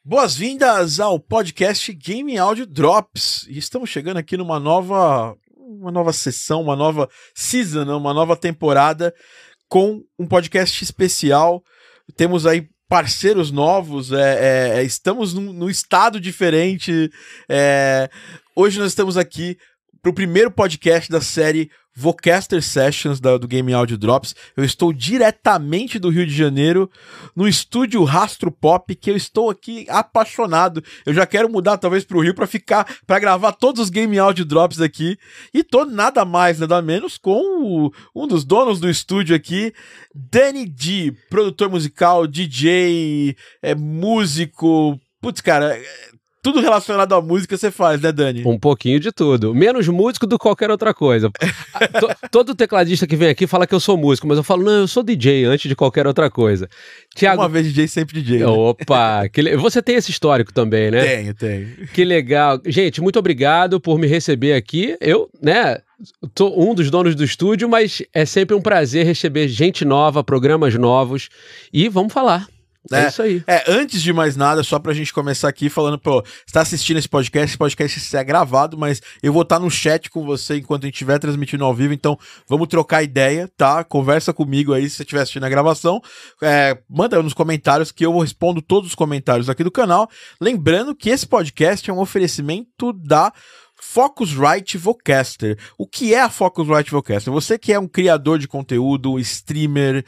Boas-vindas ao podcast Game Audio Drops. E estamos chegando aqui numa nova sessão, uma nova season, uma nova temporada com um podcast especial. Temos aí parceiros novos, estamos num estado diferente. Hoje nós estamos aqui para o primeiro podcast da série Vocaster Sessions do Game Audio Drops. Eu estou diretamente do Rio de Janeiro, no estúdio Rastro Pop, que eu estou aqui apaixonado. Eu já quero mudar talvez para o Rio para gravar todos os Game Audio Drops aqui. E tô nada mais, nada menos com um dos donos do estúdio aqui, Dani D, produtor musical, DJ, músico. Putz, cara, tudo relacionado à música você faz, né, Dani? Um pouquinho de tudo. Menos músico do que qualquer outra coisa. Todo tecladista que vem aqui fala que eu sou músico, mas eu falo, não, eu sou DJ antes de qualquer outra coisa. Thiago... Uma vez DJ, sempre DJ. Né? Opa! Você tem esse histórico também, né? Tenho. Que legal. Gente, muito obrigado por me receber aqui. Eu, sou um dos donos do estúdio, mas é sempre um prazer receber gente nova, programas novos. E vamos falar. É isso aí. Antes de mais nada, só pra gente começar aqui falando, você tá assistindo esse podcast é gravado, mas eu vou estar no chat com você enquanto a gente estiver transmitindo ao vivo, então vamos trocar ideia, tá? Conversa comigo aí se você estiver assistindo a gravação, manda nos comentários que eu respondo todos os comentários aqui do canal. Lembrando que esse podcast é um oferecimento da Focusrite Vocaster. O que é a Focusrite Vocaster? Você que é um criador de conteúdo, streamer,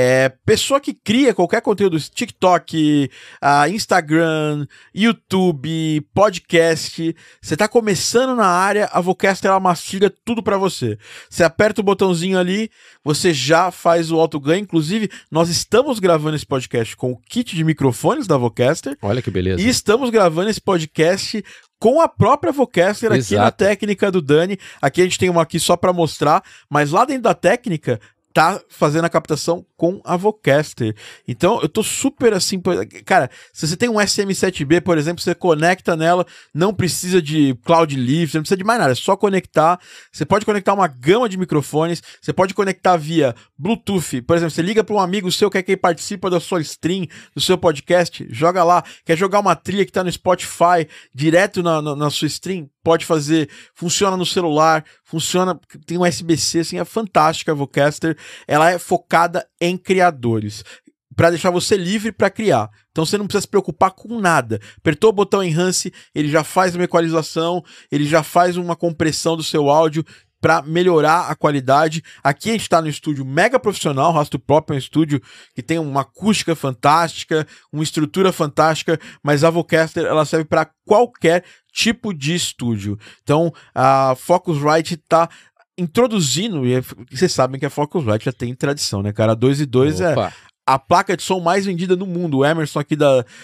pessoa que cria qualquer conteúdo, TikTok, Instagram, YouTube, podcast, você tá começando na área, a Vocaster ela mastiga tudo pra você. Você aperta o botãozinho ali, você já faz o autoganho. Inclusive, nós estamos gravando esse podcast com o kit de microfones da Vocaster. Olha que beleza. E estamos gravando esse podcast com a própria Vocaster aqui na técnica do Dani. Aqui a gente tem uma aqui só para mostrar, mas lá dentro da técnica tá fazendo a captação com a Vocaster. Então eu tô super assim, cara, se você tem um SM7B, por exemplo, você conecta nela, não precisa de Cloud Lift, não precisa de mais nada, é só conectar. Você pode conectar uma gama de microfones, você pode conectar via Bluetooth, por exemplo, você liga para um amigo seu que é quem participa da sua stream, do seu podcast, joga lá, quer jogar uma trilha que tá no Spotify, direto na sua stream, pode fazer, funciona no celular, funciona, tem um USB-C, assim, é fantástica a Vocaster, ela é focada em criadores, para deixar você livre para criar. Então você não precisa se preocupar com nada. Apertou o botão Enhance, ele já faz uma equalização, ele já faz uma compressão do seu áudio para melhorar a qualidade. Aqui a gente está no estúdio mega profissional, Rastro Pop é um estúdio que tem uma acústica fantástica, uma estrutura fantástica, mas a Vocaster ela serve para qualquer tipo de estúdio. Então a Focusrite está introduzindo, e vocês sabem que a Focusrite já tem tradição, né, cara? A 2.2 é a placa de som mais vendida no mundo. O Emerson aqui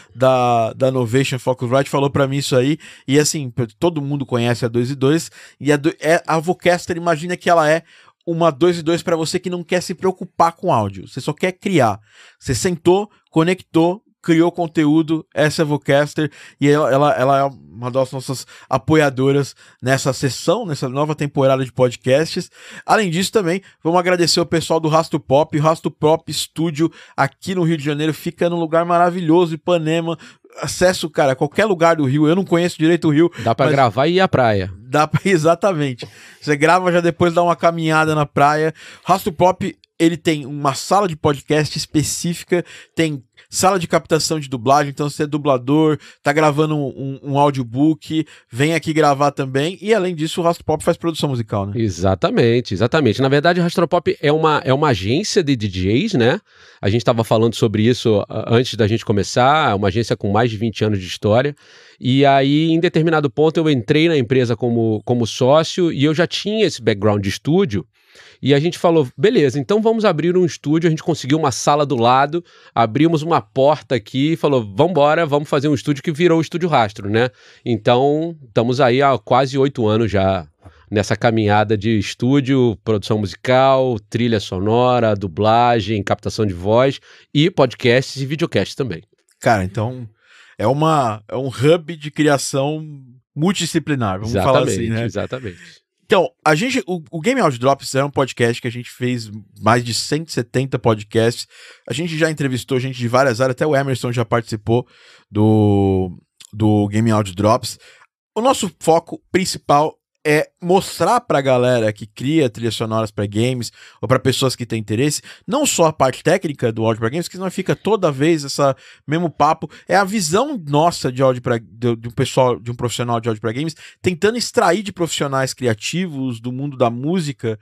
da Novation Focusrite falou pra mim isso aí, e assim, todo mundo conhece a 2.2, e a Vocaster, imagina que ela é uma 2.2 para você que não quer se preocupar com áudio, você só quer criar. Você sentou, conectou, criou conteúdo, essa é a Vocaster, e ela é uma das nossas apoiadoras nessa sessão, nessa nova temporada de podcasts. Além disso também, vamos agradecer o pessoal do Rastro Pop. O Rastro Pop Studio aqui no Rio de Janeiro fica num lugar maravilhoso, Ipanema. Acesso, cara, a qualquer lugar do Rio. Eu não conheço direito o Rio. Dá pra gravar e ir à praia. Exatamente. Você grava, já depois dá uma caminhada na praia. Rastro Pop, ele tem uma sala de podcast específica, tem sala de captação de dublagem, então você é dublador, tá gravando um audiobook, vem aqui gravar também, e além disso o Rastro Pop faz produção musical, né? Exatamente. Na verdade, o Rastro Pop é uma agência de DJs, né? A gente estava falando sobre isso antes da gente começar, uma agência com mais de 20 anos de história, e aí em determinado ponto eu entrei na empresa como sócio, e eu já tinha esse background de estúdio. E a gente falou, beleza, então vamos abrir um estúdio. A gente conseguiu uma sala do lado, abrimos uma porta aqui e falou, vambora, vamos fazer um estúdio, que virou o Estúdio Rastro, né? Então, estamos aí há quase 8 anos já nessa caminhada de estúdio, produção musical, trilha sonora, dublagem, captação de voz e podcasts e videocasts também. Cara, então é um hub de criação multidisciplinar, vamos falar assim, né? Exatamente. Então, o Game Audio Drops é um podcast que a gente fez mais de 170 podcasts. A gente já entrevistou gente de várias áreas, até o Emerson já participou do Game Audio Drops. O nosso foco principal é mostrar pra galera que cria trilhas sonoras pra games, ou pra pessoas que têm interesse, não só a parte técnica do áudio pra games, que não fica toda vez essa mesmo papo, é a visão nossa de áudio de um profissional de áudio pra games, tentando extrair de profissionais criativos do mundo da música,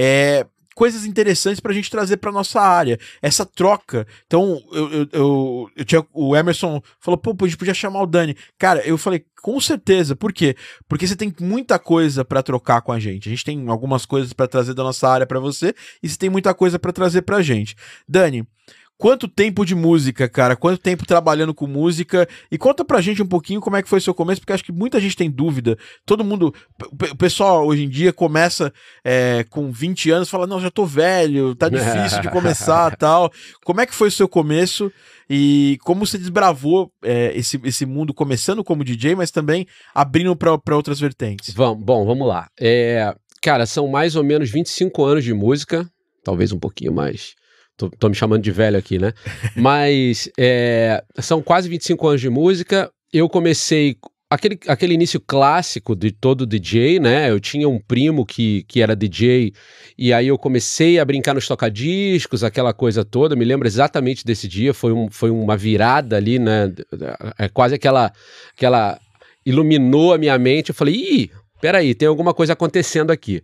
coisas interessantes pra gente trazer pra nossa área, essa troca. Então, eu tinha, o Emerson falou, pô, a gente podia chamar o Dani. Cara, eu falei, com certeza. Por quê? Porque você tem muita coisa pra trocar com a gente. A gente tem algumas coisas pra trazer da nossa área pra você, e você tem muita coisa pra trazer pra gente. Dani, quanto tempo de música, cara? Quanto tempo trabalhando com música? E conta pra gente um pouquinho como é que foi o seu começo, porque acho que muita gente tem dúvida. Todo mundo, o pessoal hoje em dia começa com 20 anos, fala, não, já tô velho, tá difícil de começar, tal. Como é que foi o seu começo e como você desbravou esse mundo começando como DJ, mas também abrindo pra outras vertentes? Vamos lá. Cara, são mais ou menos 25 anos de música, talvez um pouquinho mais. Tô me chamando de velho aqui, né? Mas são quase 25 anos de música. Eu comecei aquele início clássico de todo DJ, né? Eu tinha um primo que era DJ, e aí eu comecei a brincar nos tocadiscos, aquela coisa toda. Me lembro exatamente desse dia, foi uma virada ali, né? Quase aquela iluminou a minha mente. Eu falei, ih, peraí, tem alguma coisa acontecendo aqui.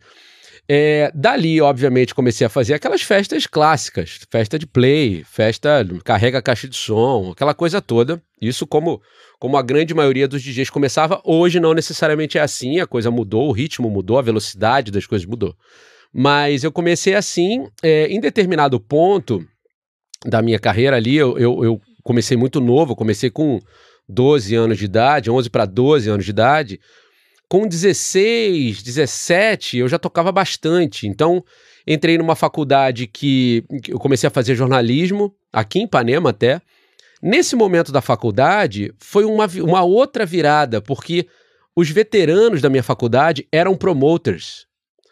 Dali, obviamente, comecei a fazer aquelas festas clássicas, festa de play, festa carrega a caixa de som, aquela coisa toda. Isso como a grande maioria dos DJs começava. Hoje não necessariamente é assim, a coisa mudou, o ritmo mudou, a velocidade das coisas mudou. Mas eu comecei assim, em determinado ponto da minha carreira ali, eu comecei muito novo, eu comecei com 12 anos de idade, 11 para 12 anos de idade. Com 16, 17, eu já tocava bastante. Então, entrei numa faculdade que eu comecei a fazer jornalismo, aqui em Ipanema até. Nesse momento da faculdade, foi uma outra virada, porque os veteranos da minha faculdade eram promoters.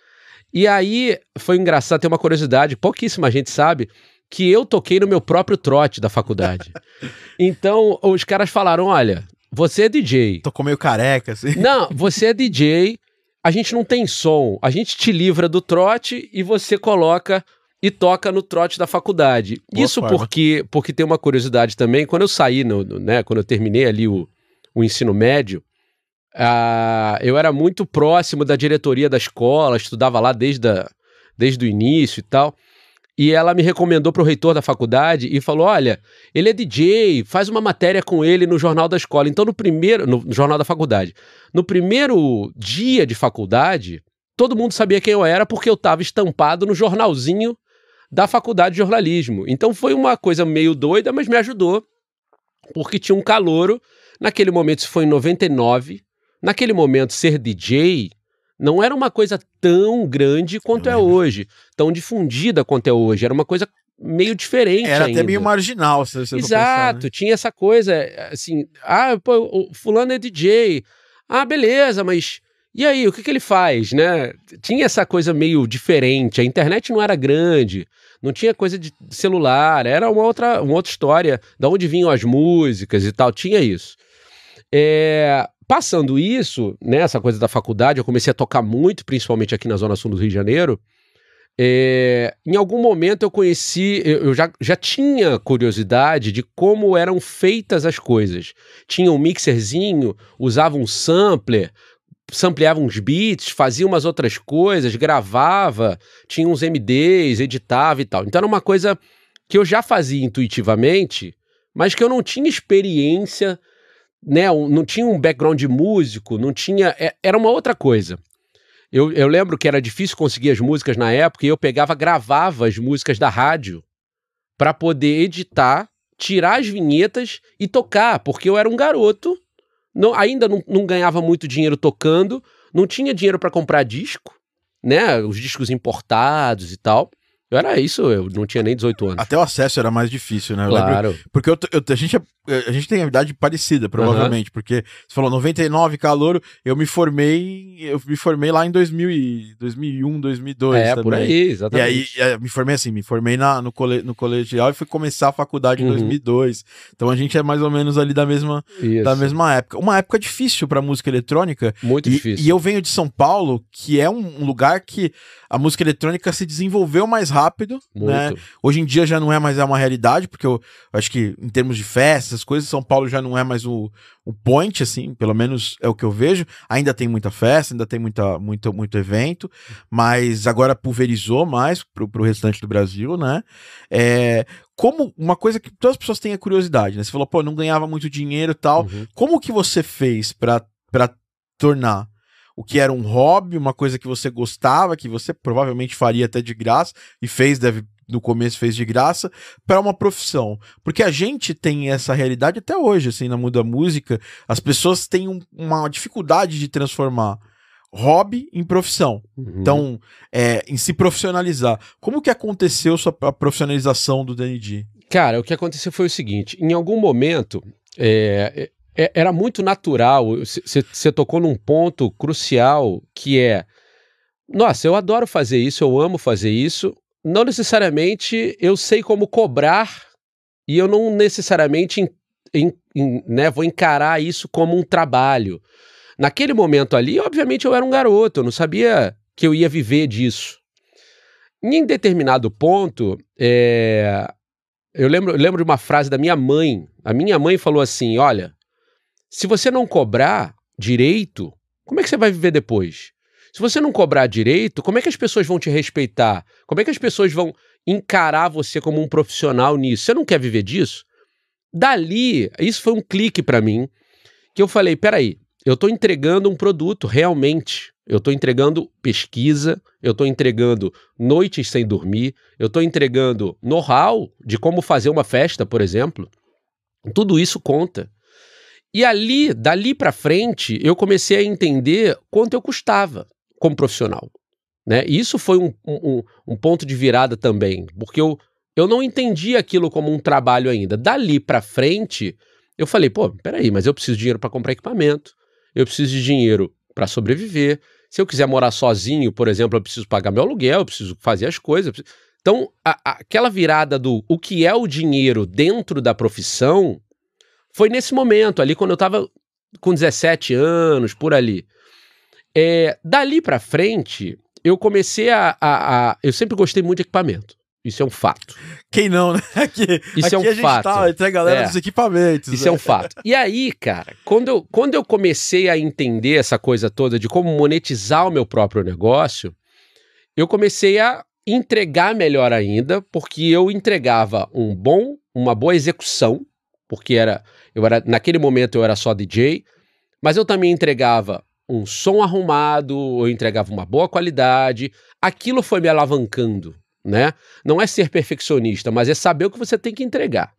E aí, foi engraçado, tem uma curiosidade, pouquíssima gente sabe, que eu toquei no meu próprio trote da faculdade. Então, os caras falaram, olha... Você é DJ. Tocou meio careca, assim. Não, você é DJ, a gente não tem som, a gente te livra do trote e você coloca e toca no trote da faculdade. Boa Isso forma. porque tem uma curiosidade também, quando eu saí, quando eu terminei ali o ensino médio, eu era muito próximo da diretoria da escola, estudava lá desde o início e tal. E ela me recomendou para o reitor da faculdade e falou, olha, ele é DJ, faz uma matéria com ele no jornal da escola. Então, no jornal da faculdade. No primeiro dia de faculdade, todo mundo sabia quem eu era porque eu estava estampado no jornalzinho da faculdade de jornalismo. Então, foi uma coisa meio doida, mas me ajudou, porque tinha um calouro. Naquele momento, isso foi em 99, naquele momento, ser DJ... não era uma coisa tão grande quanto é hoje, tão difundida quanto é hoje, era uma coisa meio diferente Era ainda. até meio marginal, se você for pensar, Exato, né? tinha essa coisa, assim, pô, o fulano é DJ, beleza, mas e aí, o que ele faz, né? Tinha essa coisa meio diferente, a internet não era grande, não tinha coisa de celular, era uma outra história, da onde vinham as músicas e tal, tinha isso. Passando isso, né, essa coisa da faculdade, eu comecei a tocar muito, principalmente aqui na Zona Sul do Rio de Janeiro. Em algum momento eu já tinha curiosidade de como eram feitas as coisas. Tinha um mixerzinho, usava um sampler, sampleava uns beats, fazia umas outras coisas, gravava, tinha uns MDs, editava e tal. Então era uma coisa que eu já fazia intuitivamente, mas que eu não tinha experiência, né, não tinha um background de músico, não tinha, era uma outra coisa. Eu lembro que era difícil conseguir as músicas na época e eu gravava as músicas da rádio para poder editar, tirar as vinhetas e tocar, porque eu era um garoto, ainda não ganhava muito dinheiro tocando, não tinha dinheiro para comprar disco, né, os discos importados e tal. Eu não tinha nem 18 anos. Até o acesso era mais difícil, né? Claro. Lembro, porque a gente tem a idade parecida, provavelmente, porque você falou 99, calouro, eu me formei lá em 2001, 2002 também. Por aí, exatamente. E aí, me formei no colegial e fui começar a faculdade em 2002. Então a gente é mais ou menos ali da mesma época. Uma época difícil pra música eletrônica. Muito difícil. E eu venho de São Paulo, que é um lugar que a música eletrônica se desenvolveu mais rápido, né? Hoje em dia já não é mais uma realidade, porque eu acho que em termos de festas, essas coisas, São Paulo já não é mais o point, assim, pelo menos é o que eu vejo. Ainda tem muita festa, ainda tem muito evento, mas agora pulverizou mais pro restante do Brasil, né? Como uma coisa que todas as pessoas têm a curiosidade, né? Você falou, pô, não ganhava muito dinheiro e tal. Como que você fez pra tornar o que era um hobby, uma coisa que você gostava, que você provavelmente faria até de graça, e no começo fez de graça, para uma profissão? Porque a gente tem essa realidade até hoje, assim, na mundo da música, as pessoas têm uma dificuldade de transformar hobby em profissão. Então, em se profissionalizar. Como que aconteceu a profissionalização do Danny D? Cara, o que aconteceu foi o seguinte, em algum momento, era muito natural, você tocou num ponto crucial, que nossa, eu adoro fazer isso, eu amo fazer isso, não necessariamente eu sei como cobrar, e eu não necessariamente né, vou encarar isso como um trabalho. Naquele momento ali, obviamente eu era um garoto, eu não sabia que eu ia viver disso. Em determinado ponto, eu lembro de uma frase da minha mãe. A minha mãe falou assim, olha, se você não cobrar direito, como é que você vai viver depois? Se você não cobrar direito, como é que as pessoas vão te respeitar? Como é que as pessoas vão encarar você como um profissional nisso? Você não quer viver disso? Dali, isso foi um clique pra mim, que eu falei, peraí, eu tô entregando um produto, realmente. Eu tô entregando pesquisa, eu tô entregando noites sem dormir, eu tô entregando know-how de como fazer uma festa, por exemplo. Tudo isso conta. E dali pra frente, eu comecei a entender quanto eu custava como profissional, né? E isso foi um ponto de virada também, porque eu não entendia aquilo como um trabalho ainda. Dali pra frente, eu falei, pô, peraí, mas eu preciso de dinheiro para comprar equipamento, eu preciso de dinheiro para sobreviver. Se eu quiser morar sozinho, por exemplo, eu preciso pagar meu aluguel, eu preciso fazer as coisas. Então, aquela virada do o que é o dinheiro dentro da profissão foi nesse momento, ali quando eu estava com 17 anos, por ali. Dali para frente, eu comecei eu sempre gostei muito de equipamento. Isso é um fato. Quem não, né? Isso é um fato. Tá entre a galera dos equipamentos. Isso é um fato. E aí, cara, quando eu comecei a entender essa coisa toda de como monetizar o meu próprio negócio, eu comecei a entregar melhor ainda, porque eu entregava uma boa execução, porque naquele momento eu era só DJ, mas eu também entregava um som arrumado, eu entregava uma boa qualidade, aquilo foi me alavancando, né? Não é ser perfeccionista, mas é saber o que você tem que entregar.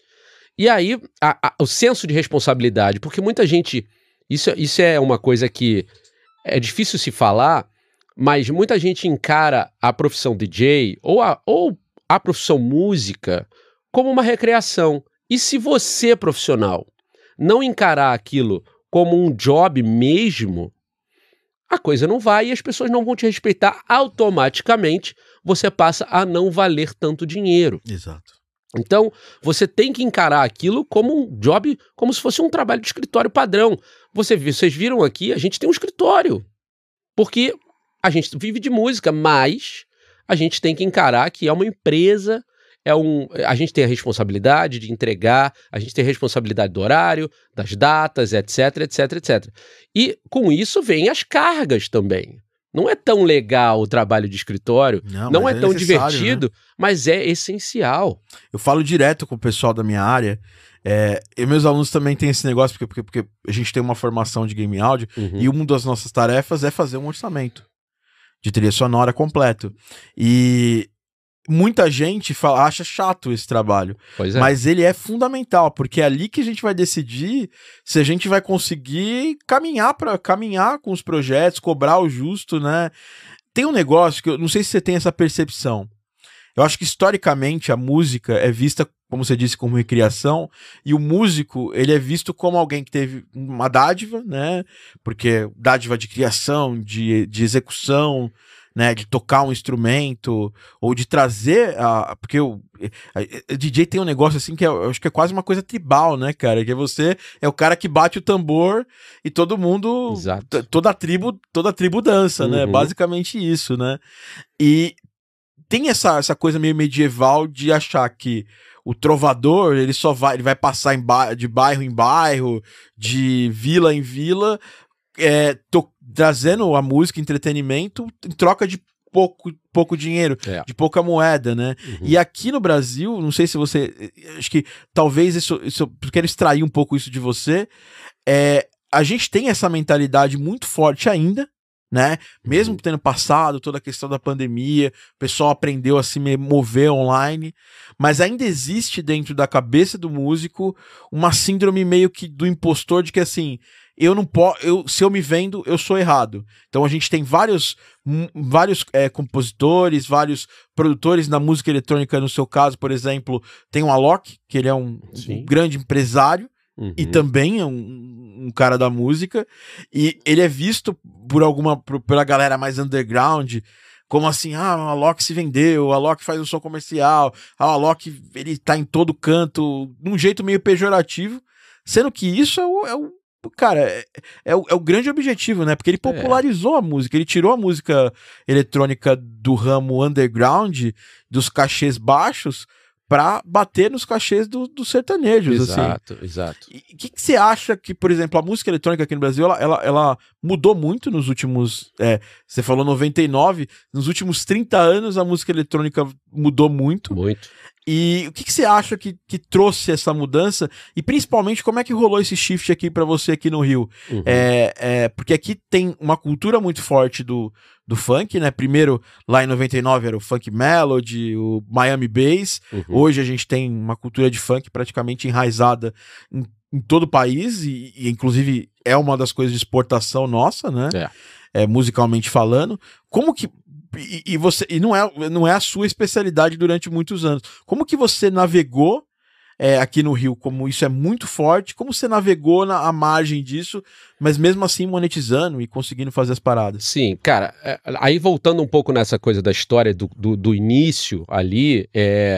E aí, o senso de responsabilidade, porque muita gente, isso é uma coisa que é difícil se falar, mas muita gente encara a profissão DJ ou a profissão música como uma recreação. E se você, profissional, não encarar aquilo como um job mesmo, a coisa não vai e as pessoas não vão te respeitar. Automaticamente, você passa a não valer tanto dinheiro. Exato. Então, você tem que encarar aquilo como um job, como se fosse um trabalho de escritório padrão. Vocês viram aqui, a gente tem um escritório. Porque a gente vive de música, mas a gente tem que encarar que é uma empresa, a gente tem a responsabilidade de entregar, a gente tem a responsabilidade do horário, das datas, etc, etc, etc. E com isso vem as cargas também. Não é tão legal o trabalho de escritório, não é tão divertido, né? Mas é essencial. Eu falo direto com o pessoal da minha área, e meus alunos também têm esse negócio, porque a gente tem uma formação de game audio, e uma das nossas tarefas é fazer um orçamento de trilha sonora completo. E muita gente acha chato esse trabalho, mas ele é fundamental, porque é ali que a gente vai decidir se a gente vai conseguir caminhar com os projetos, cobrar o justo, né? Tem um negócio que eu não sei se você tem essa percepção. Eu acho que historicamente a música é vista, como você disse, como recreação, e o músico, ele é visto como alguém que teve uma dádiva, né? Porque dádiva de criação, de execução, né, de tocar um instrumento, ou de trazer porque o DJ tem um negócio assim que eu acho que é quase uma coisa tribal, né, cara? Que você é o cara que bate o tambor e todo mundo, toda a tribo dança, né? Basicamente isso, né? E tem essa coisa meio medieval de achar que o trovador, ele vai passar de bairro em bairro, de vila em vila, trazendo a música, entretenimento, em troca de pouco dinheiro, de pouca moeda, né? E aqui no Brasil, não sei se você... Acho que talvez isso eu quero extrair um pouco isso de você. A gente tem essa mentalidade muito forte ainda, né? Mesmo tendo passado toda a questão da pandemia, o pessoal aprendeu a se mover online, mas ainda existe dentro da cabeça do músico uma síndrome meio que do impostor de que assim... Eu não posso, se eu me vendo, eu sou errado. Então a gente tem vários compositores, vários produtores na música eletrônica. No seu caso, por exemplo, tem o Alok, que ele é um grande empresário e também é um cara da música, e ele é visto pela galera mais underground como assim, o Alok se vendeu, o Alok faz um som comercial, o Alok ele tá em todo canto, de um jeito meio pejorativo, sendo que isso cara, é o grande objetivo, né? Porque ele popularizou a música, ele tirou a música eletrônica do ramo underground, dos cachês baixos, pra bater nos cachês dos sertanejos. Exato. E o que você acha que, por exemplo, a música eletrônica aqui no Brasil, ela mudou muito nos últimos... você falou 99, nos últimos 30 anos a música eletrônica mudou muito. Muito. E o que você acha que trouxe essa mudança? E principalmente, como é que rolou esse shift aqui pra você aqui no Rio? Porque aqui tem uma cultura muito forte do funk, né? Primeiro, lá em 99 era o Funk Melody, o Miami Bass. Hoje a gente tem uma cultura de funk praticamente enraizada em todo o país e inclusive é uma das coisas de exportação nossa, né? Musicalmente falando. Como que... E não é a sua especialidade durante muitos anos. Como que você navegou aqui no Rio? Como isso é muito forte, como você navegou à margem disso, mas mesmo assim monetizando e conseguindo fazer as paradas? Sim, cara, aí voltando um pouco nessa coisa da história do início ali,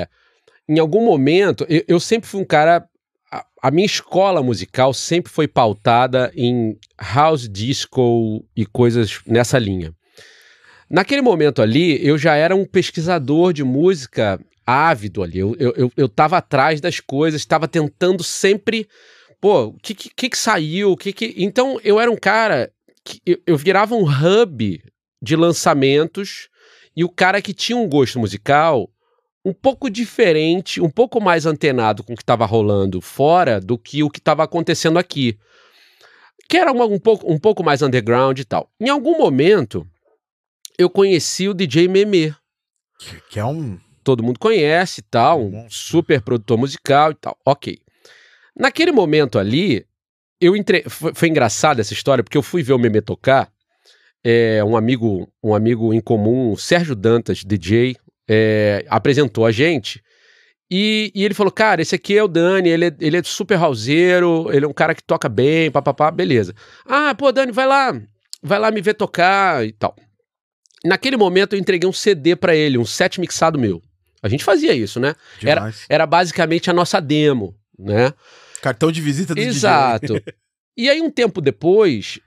em algum momento, eu sempre fui um cara... A minha escola musical sempre foi pautada em house, disco e coisas nessa linha. Naquele momento ali, eu já era um pesquisador de música ávido ali. Eu tava atrás das coisas, estava tentando sempre... o que saiu? Então, eu era um cara que eu virava um hub de lançamentos e o cara que tinha um gosto musical um pouco diferente, um pouco mais antenado com o que estava rolando fora do que o que estava acontecendo aqui. Que era um pouco mais underground e tal. Em algum momento... eu conheci o DJ Memê. Que é um... todo mundo conhece e tal, um super produtor musical e tal. Ok. Naquele momento ali, foi engraçada essa história, porque eu fui ver o Memê tocar, um amigo em comum, Sérgio Dantas, DJ, apresentou a gente, e ele falou, cara, esse aqui é o Dani, ele é super houseiro, ele é um cara que toca bem, papapá, beleza. Dani, vai lá me ver tocar e tal. Naquele momento eu entreguei um CD pra ele, um set mixado meu. A gente fazia isso, né? Era basicamente a nossa demo, né? Cartão de visita do Exato. DJ. E aí um tempo depois,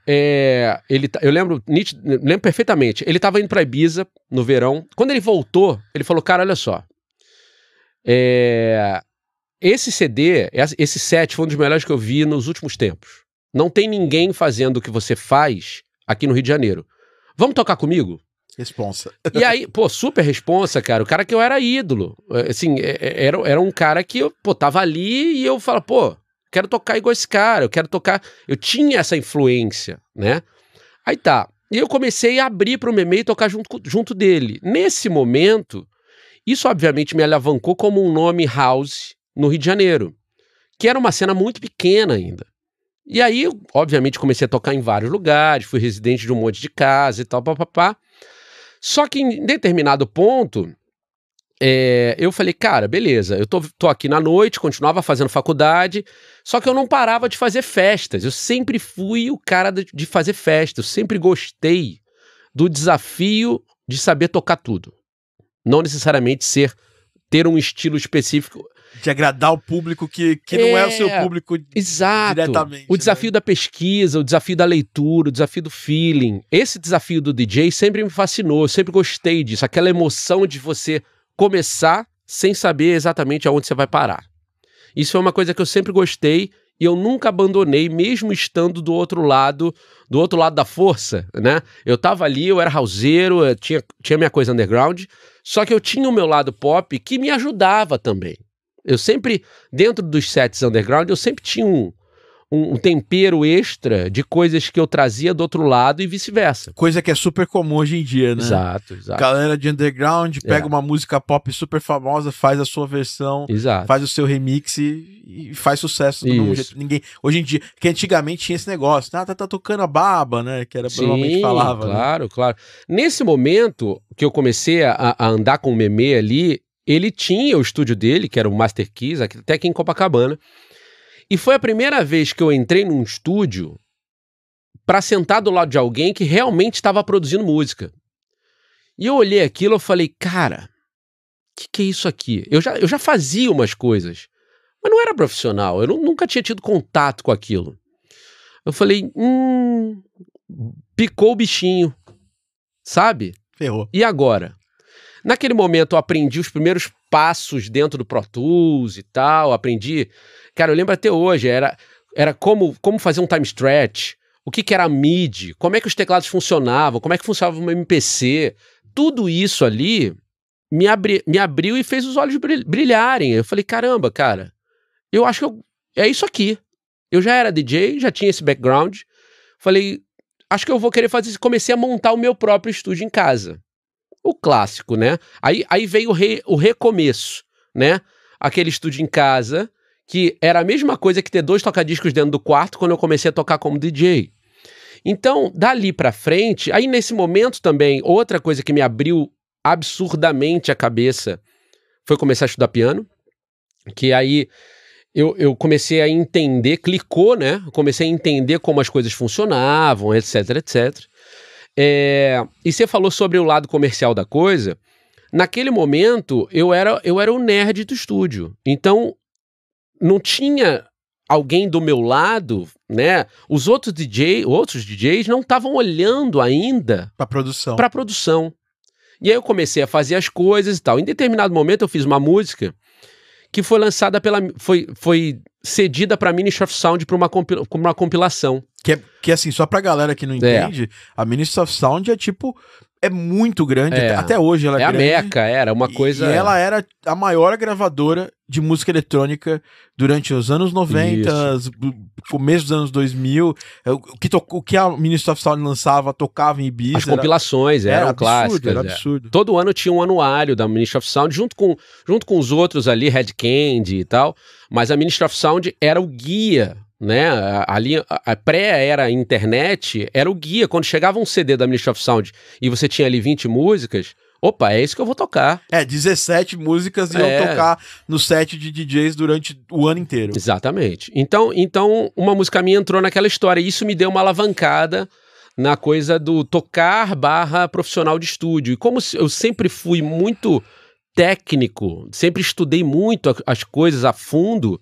eu lembro perfeitamente, ele tava indo pra Ibiza no verão. Quando ele voltou, ele falou, cara, olha só, esse CD, esse set foi um dos melhores que eu vi nos últimos tempos. Não tem ninguém fazendo o que você faz aqui no Rio de Janeiro. Vamos tocar comigo? Responsa. E aí, super responsa, cara. O cara que eu era ídolo. Assim, era um cara que eu, tava ali e eu falava, quero tocar igual esse cara, eu quero tocar... Eu tinha essa influência, né? Aí tá. E eu comecei a abrir pro Memê e tocar junto dele. Nesse momento, isso obviamente me alavancou como um nome house no Rio de Janeiro, que era uma cena muito pequena ainda. E aí, obviamente, comecei a tocar em vários lugares, fui residente de um monte de casa e tal, papapá. Só que em determinado ponto, eu falei, cara, beleza, eu tô aqui na noite, continuava fazendo faculdade, só que eu não parava de fazer festas. Eu sempre fui o cara de fazer festa, eu sempre gostei do desafio de saber tocar tudo. Não necessariamente ter um estilo específico. De agradar o público que não é o seu público diretamente. O desafio da pesquisa, o desafio da leitura, o desafio do feeling. Esse desafio do DJ sempre me fascinou, eu sempre gostei disso. Aquela emoção de você começar sem saber exatamente aonde você vai parar. Isso é uma coisa que eu sempre gostei e eu nunca abandonei, mesmo estando do outro lado da força, né? Eu tava ali, eu era houseiro, eu tinha minha coisa underground, só que eu tinha o meu lado pop que me ajudava também. Eu sempre, dentro dos sets underground, eu sempre tinha um tempero extra de coisas que eu trazia do outro lado e vice-versa. Coisa que é super comum hoje em dia, né? Exato. Galera de underground pega uma música pop super famosa, faz a sua versão, faz o seu remix e faz sucesso do mesmo jeito. Ninguém, hoje em dia, que antigamente tinha esse negócio, tá tocando a baba, né? Que era provavelmente falava. Claro, né? Claro. Nesse momento que eu comecei a andar com o Memê ali, ele tinha o estúdio dele, que era o Master Keys, até aqui em Copacabana. E foi a primeira vez que eu entrei num estúdio para sentar do lado de alguém que realmente estava produzindo música. E eu olhei aquilo e falei, cara, que é isso aqui? Eu já fazia umas coisas, mas não era profissional, eu nunca tinha tido contato com aquilo. Eu falei, picou o bichinho, sabe? Ferrou. E agora? Naquele momento eu aprendi os primeiros passos dentro do Pro Tools e tal, aprendi... Cara, eu lembro até hoje, era como fazer um time stretch, o que era a MIDI, como é que os teclados funcionavam, como é que funcionava uma MPC. Tudo isso ali me abriu e fez os olhos brilharem. Eu falei, caramba, cara, eu acho que é isso aqui. Eu já era DJ, já tinha esse background. Falei, acho que eu vou querer fazer isso. Comecei a montar o meu próprio estúdio em casa. O clássico, né? Aí veio o recomeço, né? Aquele estúdio em casa... que era a mesma coisa que ter 2 tocadiscos dentro do quarto quando eu comecei a tocar como DJ. Então, dali pra frente, aí nesse momento também, outra coisa que me abriu absurdamente a cabeça foi começar a estudar piano, que aí eu comecei a entender, clicou, né? Eu comecei a entender como as coisas funcionavam, etc, etc. E você falou sobre o lado comercial da coisa. Naquele momento, eu era o nerd do estúdio. Então, não tinha alguém do meu lado, né? Os outros DJs não estavam olhando ainda para produção. E aí eu comecei a fazer as coisas e tal. Em determinado momento eu fiz uma música que foi lançada foi cedida para Ministry of Sound para uma compilação. Que assim, só pra galera que não entende, a Ministry of Sound é tipo... É muito grande, até hoje ela é grande. A Meca, era uma coisa... E ela era a maior gravadora de música eletrônica durante os anos 90, começo dos anos 2000. O que a Ministry of Sound lançava, tocava em Ibiza. As compilações eram clássicas. Era absurdo. Todo ano tinha um anuário da Ministry of Sound, junto com os outros ali, Red Candy e tal. Mas a Ministry of Sound era o guia, né? Ali, a pré-era internet era o guia. Quando chegava um CD da Ministry of Sound e você tinha ali 20 músicas, opa, é isso que eu vou tocar. 17 músicas iam tocar no set de DJs durante o ano inteiro. Exatamente. Então uma música minha entrou naquela história e isso me deu uma alavancada na coisa do tocar / profissional de estúdio. E como eu sempre fui muito técnico, sempre estudei muito as coisas a fundo...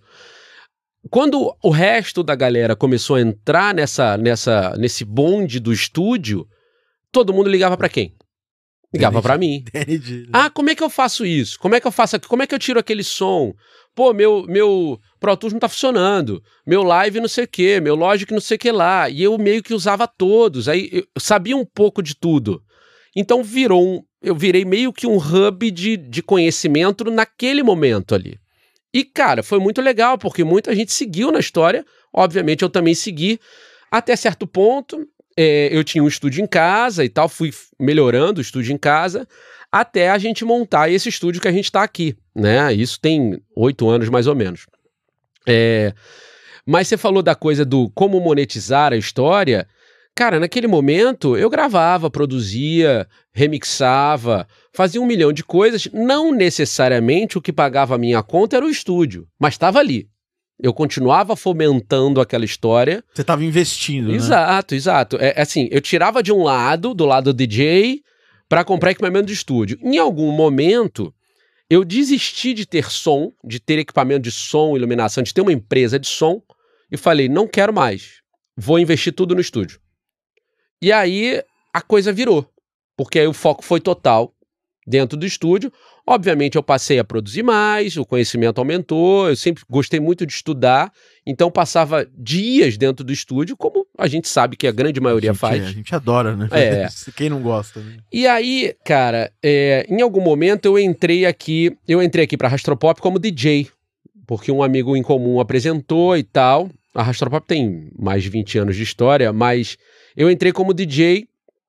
Quando o resto da galera começou a entrar nesse bonde do estúdio, todo mundo ligava pra quem? Ligava pra mim. Entendi. Como é que eu faço isso? Como é que eu faço aqui? Como é que eu tiro aquele som? Pô, meu Pro Tools não tá funcionando. Meu Live não sei o quê, meu Logic não sei o que lá. E eu meio que usava todos. Aí eu sabia um pouco de tudo. Então eu virei meio que um hub de conhecimento naquele momento ali. E, cara, foi muito legal, porque muita gente seguiu na história. Obviamente, eu também segui. Até certo ponto, eu tinha um estúdio em casa e tal, fui melhorando o estúdio em casa, até a gente montar esse estúdio que a gente tá aqui, né? Isso tem 8 anos, mais ou menos. Mas você falou da coisa do como monetizar a história. cara, naquele momento eu gravava, produzia, remixava, fazia 1 milhão de coisas. Não necessariamente o que pagava a minha conta era o estúdio, mas estava ali. Eu continuava fomentando aquela história. Você estava investindo, exato, né? Exato. Assim, eu tirava de um lado, do lado do DJ, para comprar equipamento de estúdio. Em algum momento, eu desisti de ter som, de ter equipamento de som, iluminação, de ter uma empresa de som, e falei, não quero mais. Vou investir tudo no estúdio. E aí, a coisa virou. Porque aí o foco foi total dentro do estúdio. Obviamente eu passei a produzir mais, o conhecimento aumentou, eu sempre gostei muito de estudar, então passava dias dentro do estúdio, como a gente sabe que a grande maioria faz. A gente adora, né? Quem não gosta, né? E aí, cara, em algum momento eu entrei aqui para a Rastropop como DJ, porque um amigo em comum apresentou e tal. A Rastropop tem mais de 20 anos de história, mas eu entrei como DJ,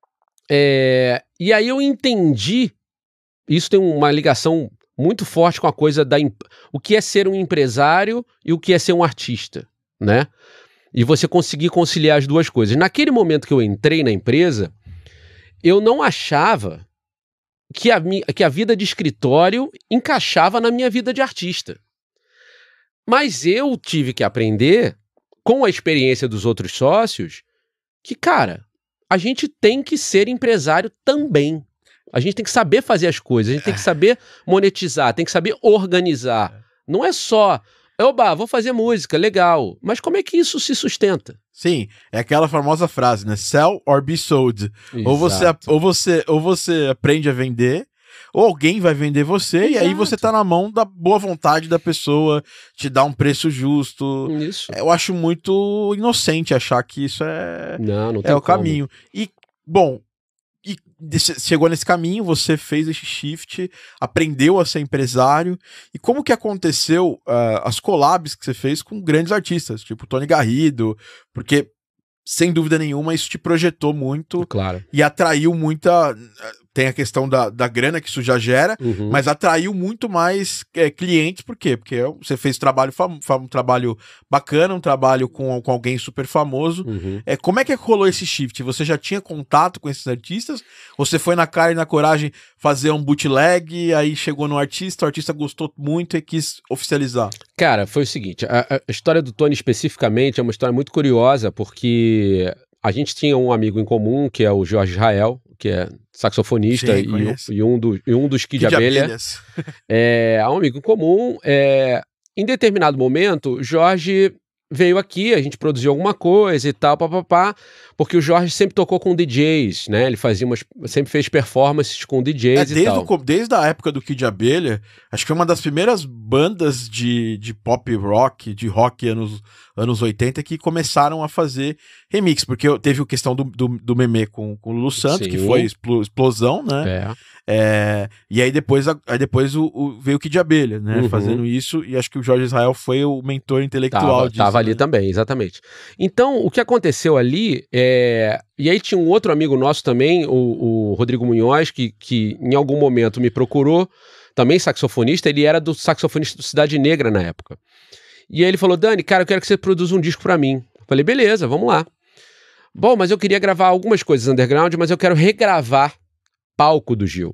e aí eu entendi. Isso tem uma ligação muito forte com a coisa o que é ser um empresário e o que é ser um artista, né? E você conseguir conciliar as duas coisas. Naquele momento que eu entrei na empresa, eu não achava que a vida de escritório encaixava na minha vida de artista. Mas eu tive que aprender, com a experiência dos outros sócios, que, cara, a gente tem que ser empresário também. A gente tem que saber fazer as coisas, a gente tem que saber monetizar, tem que saber organizar. Não é só, oba, vou fazer música, legal. Mas como é que isso se sustenta? Sim, é aquela famosa frase, né? Sell or be sold. Ou você aprende a vender, ou alguém vai vender você, e aí você tá na mão da boa vontade da pessoa, te dá um preço justo. Isso. Eu acho muito inocente achar que isso não tem o caminho. E, bom, chegou nesse caminho, você fez esse shift, aprendeu a ser empresário. E como que aconteceu as collabs que você fez com grandes artistas, tipo Tony Garrido? Porque, sem dúvida nenhuma, isso te projetou muito. Claro. E atraiu muita... Tem a questão da grana que isso já gera, mas atraiu muito mais clientes. Por quê? Porque você fez um trabalho bacana, um trabalho com alguém super famoso. Como é que rolou esse shift? Você já tinha contato com esses artistas? Você foi na cara e na coragem fazer um bootleg, aí chegou no artista, o artista gostou muito e quis oficializar? Cara, foi o seguinte, a história do Tony especificamente é uma história muito curiosa, porque a gente tinha um amigo em comum, que é o Jorge Israel, que é saxofonista. Sim, e um dos Kid Abelha. É um amigo em comum. Em determinado momento, Jorge veio aqui, a gente produziu alguma coisa e tal, porque o Jorge sempre tocou com DJs, né? Ele sempre fez performances com DJs e tal. Desde a época do Kid Abelha, acho que foi uma das primeiras bandas de pop rock, de rock anos 80 que começaram a fazer remix, porque teve a questão do Memê com o Lulu Santos, que foi explosão, né? E aí depois veio o Kid Abelha, né? Fazendo isso, e acho que o Jorge Israel foi o mentor intelectual disso. Tava ali também, exatamente. Então, o que aconteceu ali e aí tinha um outro amigo nosso também, o Rodrigo Munhoz, que em algum momento me procurou, também saxofonista, ele era do saxofonista do Cidade Negra na época. E aí ele falou, Dani, cara, eu quero que você produza um disco pra mim. Eu falei, beleza, vamos lá. Bom, mas eu queria gravar algumas coisas underground, mas eu quero regravar Palco do Gil.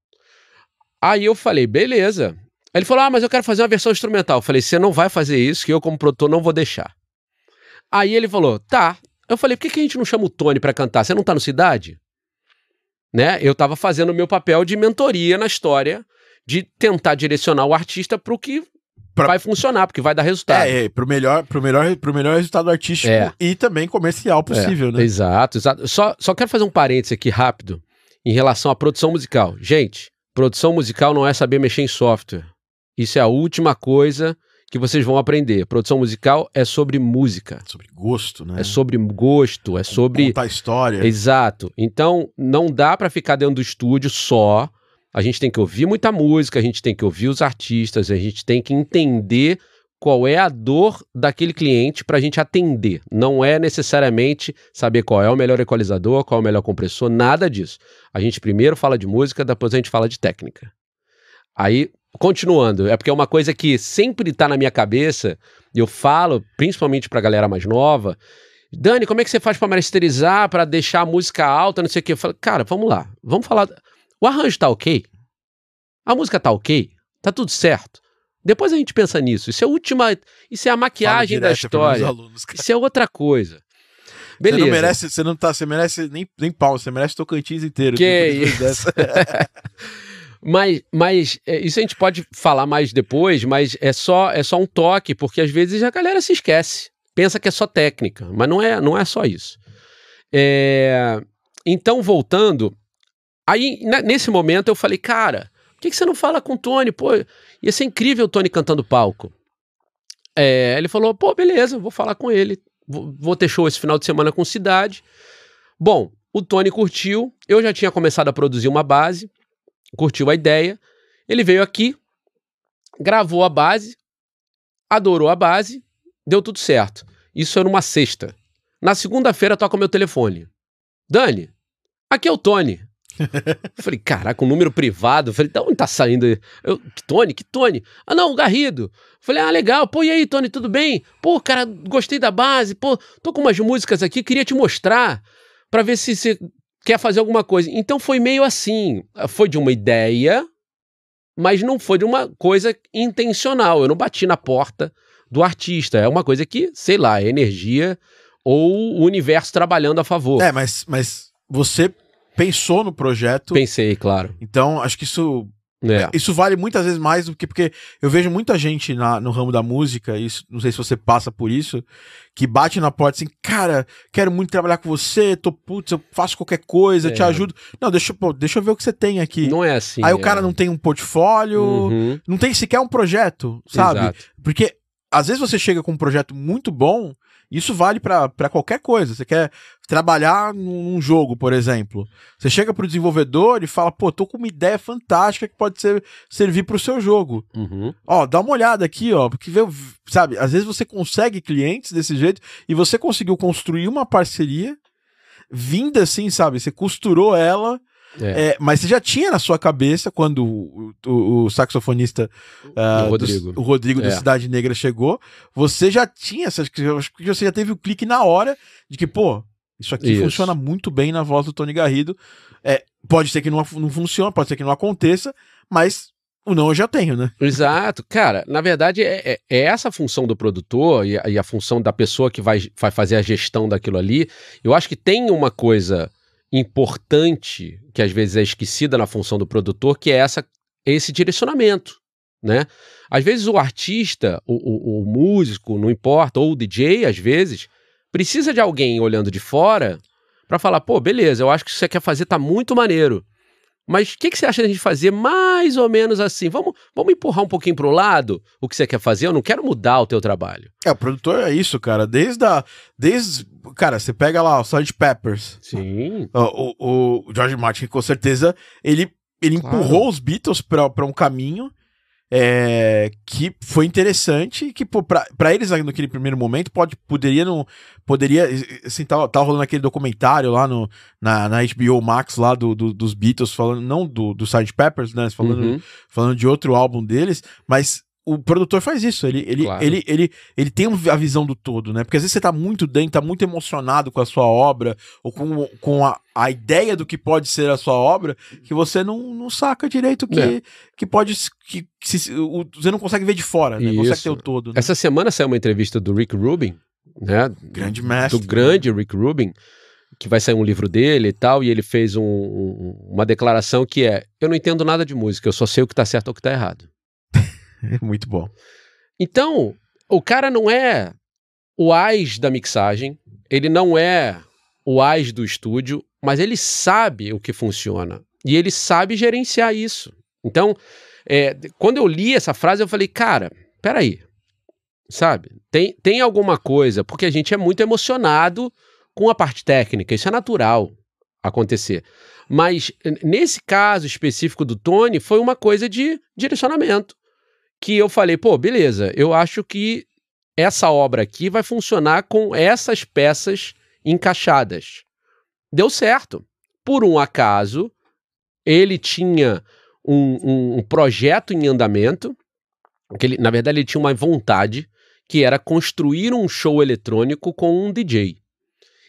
Aí eu falei, beleza. Aí ele falou, mas eu quero fazer uma versão instrumental. Eu falei, você não vai fazer isso, que eu como produtor não vou deixar. Aí ele falou, tá. Eu falei, por que a gente não chama o Tony pra cantar? Você não tá no Cidade? Né? Eu tava fazendo o meu papel de mentoria na história, de tentar direcionar o artista pro que vai funcionar, porque vai dar resultado. Pro melhor resultado artístico e também comercial possível, né? Exato. Só quero fazer um parênteses aqui rápido em relação à produção musical. Gente, produção musical não é saber mexer em software. Isso é a última coisa que vocês vão aprender. Produção musical é sobre música. Sobre gosto, né? É sobre gosto, é sobre... contar história. Exato. Então, não dá pra ficar dentro do estúdio só. A gente tem que ouvir muita música, a gente tem que ouvir os artistas, a gente tem que entender qual é a dor daquele cliente pra gente atender. Não é necessariamente saber qual é o melhor equalizador, qual é o melhor compressor, nada disso. A gente primeiro fala de música, depois a gente fala de técnica. Aí, continuando, é porque é uma coisa que sempre tá na minha cabeça, e eu falo, principalmente pra galera mais nova, Dani, como é que você faz pra masterizar, pra deixar a música alta, não sei o quê? Eu falei, cara, vamos lá, vamos falar. O arranjo tá ok? A música tá ok? Tá tudo certo? Depois a gente pensa nisso. Isso é a maquiagem da história. Alunos, isso é outra coisa. Beleza. Você merece nem pau, você merece Tocantins inteiro. Que isso? Mas isso a gente pode falar mais depois, mas é só um toque, porque às vezes a galera se esquece. Pensa que é só técnica, mas não é só isso. Então, voltando, aí nesse momento eu falei, cara, por que você não fala com o Tony? Pô, ia ser incrível o Tony cantando palco. Ele falou, pô, beleza, vou falar com ele. Vou ter show esse final de semana com Cidade. Bom, o Tony curtiu, eu já tinha começado a produzir uma base, curtiu a ideia, ele veio aqui, gravou a base, adorou a base, deu tudo certo. Isso era uma sexta. Na segunda-feira toca o meu telefone. Dani, aqui é o Tony. Falei, caraca, um número privado. Falei, de onde tá saindo? Que Tony? Ah, não, o Garrido. Falei, ah, legal. Pô, e aí, Tony, tudo bem? Pô, cara, gostei da base. Pô, tô com umas músicas aqui, queria te mostrar pra ver se você quer fazer alguma coisa. Então foi meio assim. Foi de uma ideia, mas não foi de uma coisa intencional. Eu não bati na porta do artista. É uma coisa que, sei lá, é energia ou o universo trabalhando a favor. Mas você pensou no projeto. Pensei, claro. Então, acho que isso vale muitas vezes mais do que... Porque eu vejo muita gente no ramo da música, isso, não sei se você passa por isso, que bate na porta assim, cara, quero muito trabalhar com você, eu faço qualquer coisa, te ajudo. Não, deixa eu ver o que você tem aqui. Não é assim. Aí o cara não tem um portfólio, não tem sequer um projeto, sabe? Exato. Porque às vezes você chega com um projeto muito bom, isso vale pra qualquer coisa. Você quer trabalhar num jogo, por exemplo. Você chega pro desenvolvedor e fala, pô, tô com uma ideia fantástica que pode servir pro seu jogo. Ó, dá uma olhada aqui, ó, porque, sabe, às vezes você consegue clientes desse jeito e você conseguiu construir uma parceria vinda assim, sabe, você costurou ela. Mas você já tinha na sua cabeça quando o saxofonista o Rodrigo do Cidade Negra chegou, você já tinha, acho que você já teve o clique na hora de que, pô, isso aqui funciona muito bem na voz do Tony Garrido. Pode ser que não funcione, pode ser que não aconteça, mas o não eu já tenho, né? Exato. Cara, na verdade é essa a função do produtor e a função da pessoa que vai fazer a gestão daquilo ali. Eu acho que tem uma coisa importante, que às vezes é esquecida na função do produtor, que é esse direcionamento, né? Às vezes o artista, o músico, não importa, ou o DJ, às vezes, precisa de alguém olhando de fora para falar, pô, beleza, eu acho que isso que você quer fazer tá muito maneiro, mas o que você acha de a gente fazer mais ou menos assim? Vamos empurrar um pouquinho pro lado o que você quer fazer? Eu não quero mudar o teu trabalho. O produtor é isso, cara. Cara, você pega lá o Sgt. Peppers. Sim. O George Martin, com certeza, ele empurrou os Beatles pra um caminho que foi interessante, que pra eles naquele primeiro momento poderia assim, tava rolando aquele documentário lá na HBO Max lá dos Beatles, falando, não do Sgt. Peppers, né, falando de outro álbum deles, mas o produtor faz isso, ele tem a visão do todo, né? Porque às vezes você tá muito dentro, tá muito emocionado com a sua obra, ou com a ideia do que pode ser a sua obra, que você não saca direito que pode... você não consegue ver de fora, né? Não consegue ter o todo. Né? Essa semana saiu uma entrevista do Rick Rubin, né? Grande mestre. Do grande Rick Rubin, que vai sair um livro dele e tal, e ele fez uma declaração que eu não entendo nada de música, eu só sei o que tá certo ou o que tá errado. Muito bom. Então, o cara não é o AIS da mixagem, ele não é o AIS do estúdio, mas ele sabe o que funciona. E ele sabe gerenciar isso. Então, quando eu li essa frase, eu falei, cara, peraí, sabe? Tem alguma coisa, porque a gente é muito emocionado com a parte técnica, isso é natural acontecer. Mas, nesse caso específico do Tony, foi uma coisa de direcionamento. Que eu falei, pô, beleza, eu acho que essa obra aqui vai funcionar com essas peças encaixadas. Deu certo. Por um acaso, ele tinha um projeto em andamento, na verdade ele tinha uma vontade, que era construir um show eletrônico com um DJ.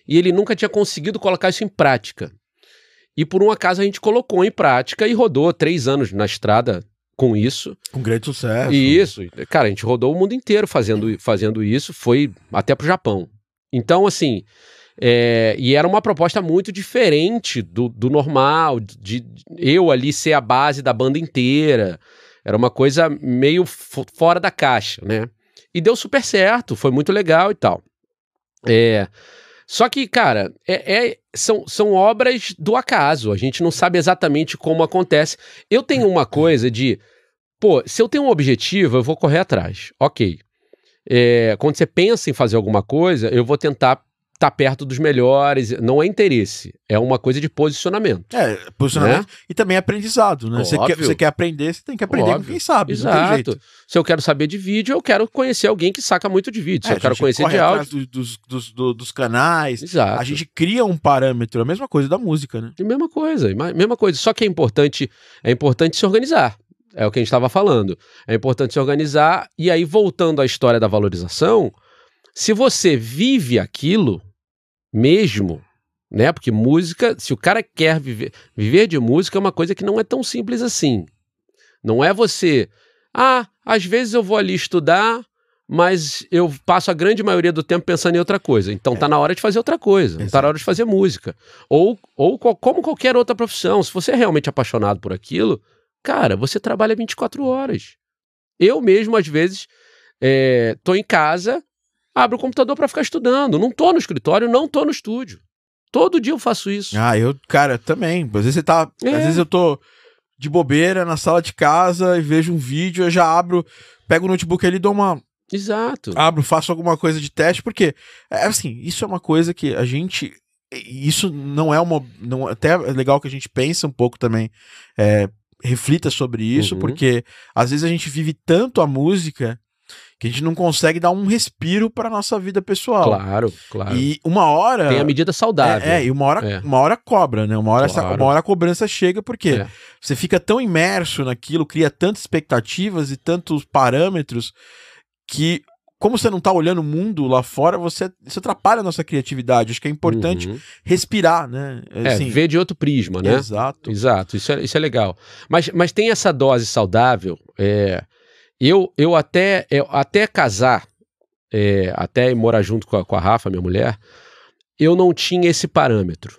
e ele nunca tinha conseguido colocar isso em prática. E por um acaso a gente colocou em prática e rodou 3 anos na estrada com isso. Com grande sucesso. E isso, cara, a gente rodou o mundo inteiro fazendo isso, foi até pro Japão. Então, assim, e era uma proposta muito diferente do normal, de eu ali ser a base da banda inteira. Era uma coisa meio fora da caixa, né? E deu super certo, foi muito legal e tal. Só que, cara, são obras do acaso, a gente não sabe exatamente como acontece. Eu tenho uma coisa de, pô, se eu tenho um objetivo, eu vou correr atrás, ok. Quando você pensa em fazer alguma coisa, eu vou tentar estar perto dos melhores, não é interesse, é uma coisa de posicionamento. Posicionamento, né? E também aprendizado, né? Você quer aprender, você tem que aprender com quem sabe. Exato. Não tem jeito. Se eu quero saber de vídeo, eu quero conhecer alguém que saca muito de vídeo. Se eu quero conhecer de áudio... dos canais. Exato. A gente cria um parâmetro, a mesma coisa da música, né? Mesma coisa. Só que é importante se organizar. É o que a gente estava falando. É importante se organizar. E aí, voltando à história da valorização, se você vive aquilo mesmo, né? Porque música, se o cara quer viver de música, é uma coisa que não é tão simples assim. Não é você... às vezes eu vou ali estudar, mas eu passo a grande maioria do tempo pensando em outra coisa. Então tá na hora de fazer outra coisa. Tá na hora de fazer música. Ou como qualquer outra profissão. Se você é realmente apaixonado por aquilo, cara, você trabalha 24 horas. Eu mesmo, às vezes, tô em casa, abro o computador para ficar estudando. Não tô no escritório, não tô no estúdio. Todo dia eu faço isso. Cara, também. Às vezes às vezes eu tô de bobeira na sala de casa e vejo um vídeo, eu já pego o notebook ali e dou uma... Exato. Faço alguma coisa de teste, porque, assim, isso é uma coisa que a gente... Isso não é uma... até é legal que a gente pense um pouco também, reflita sobre isso, porque às vezes a gente vive tanto a música que a gente não consegue dar um respiro para nossa vida pessoal. Claro. E uma hora... Tem a medida saudável. E uma hora cobra, né? Uma hora a cobrança chega, porque você fica tão imerso naquilo, cria tantas expectativas e tantos parâmetros que, como você não tá olhando o mundo lá fora, você atrapalha a nossa criatividade. Acho que é importante respirar, né? Assim, ver de outro prisma, né? Exato. Isso é legal. Mas tem essa dose saudável... Eu até casar, até morar junto com a Rafa, minha mulher, eu não tinha esse parâmetro.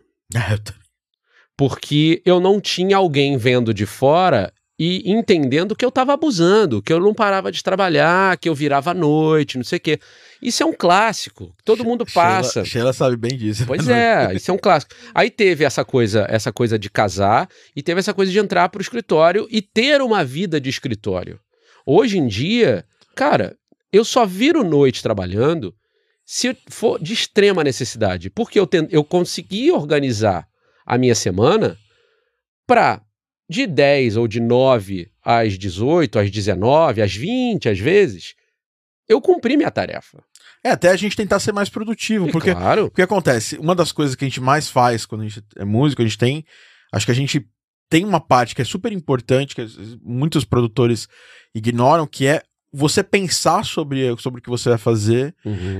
Porque eu não tinha alguém vendo de fora e entendendo que eu estava abusando, que eu não parava de trabalhar, que eu virava à noite, não sei o quê. Isso é um clássico, todo mundo passa. Sheila sabe bem disso. Pois isso é um clássico. Aí teve essa coisa de casar e teve essa coisa de entrar para o escritório e ter uma vida de escritório. Hoje em dia, cara, eu só viro noite trabalhando se for de extrema necessidade, porque eu consegui organizar a minha semana para de 10 ou de 9 às 18, às 19, às 20, às vezes, eu cumpri minha tarefa. Até a gente tentar ser mais produtivo, porque o que acontece? Uma das coisas que a gente mais faz quando a gente é músico, acho que a gente tem uma parte que é super importante, que muitos produtores ignoram, que é você pensar sobre o que você vai fazer,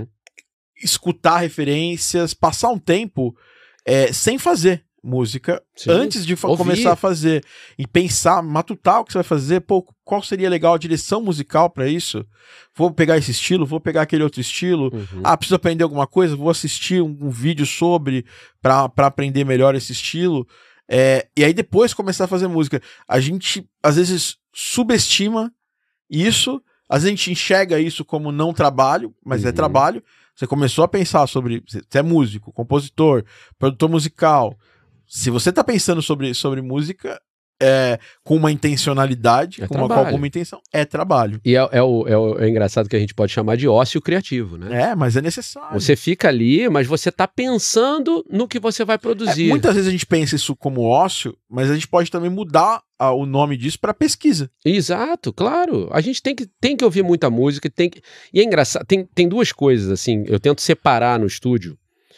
escutar referências, passar um tempo sem fazer música, antes de começar a fazer, e pensar, matutar o que você vai fazer, qual seria legal a direção musical para isso? Vou pegar esse estilo, vou pegar aquele outro estilo, preciso aprender alguma coisa, vou assistir um vídeo sobre, para aprender melhor esse estilo. E aí depois começar a fazer música. A gente às vezes subestima isso, às vezes a gente enxerga isso como não trabalho, mas é trabalho. Você começou a pensar sobre... Você é músico, compositor, produtor musical. Se você tá pensando sobre música com uma intencionalidade, com alguma intenção, é trabalho. E é engraçado que a gente pode chamar de ócio criativo, né? Mas é necessário. Você fica ali, mas você tá pensando no que você vai produzir. Muitas vezes a gente pensa isso como ócio, mas a gente pode também mudar o nome disso para pesquisa. Exato, claro. A gente tem que ouvir muita música, e é engraçado, tem duas coisas, assim, eu tento separar no estúdio.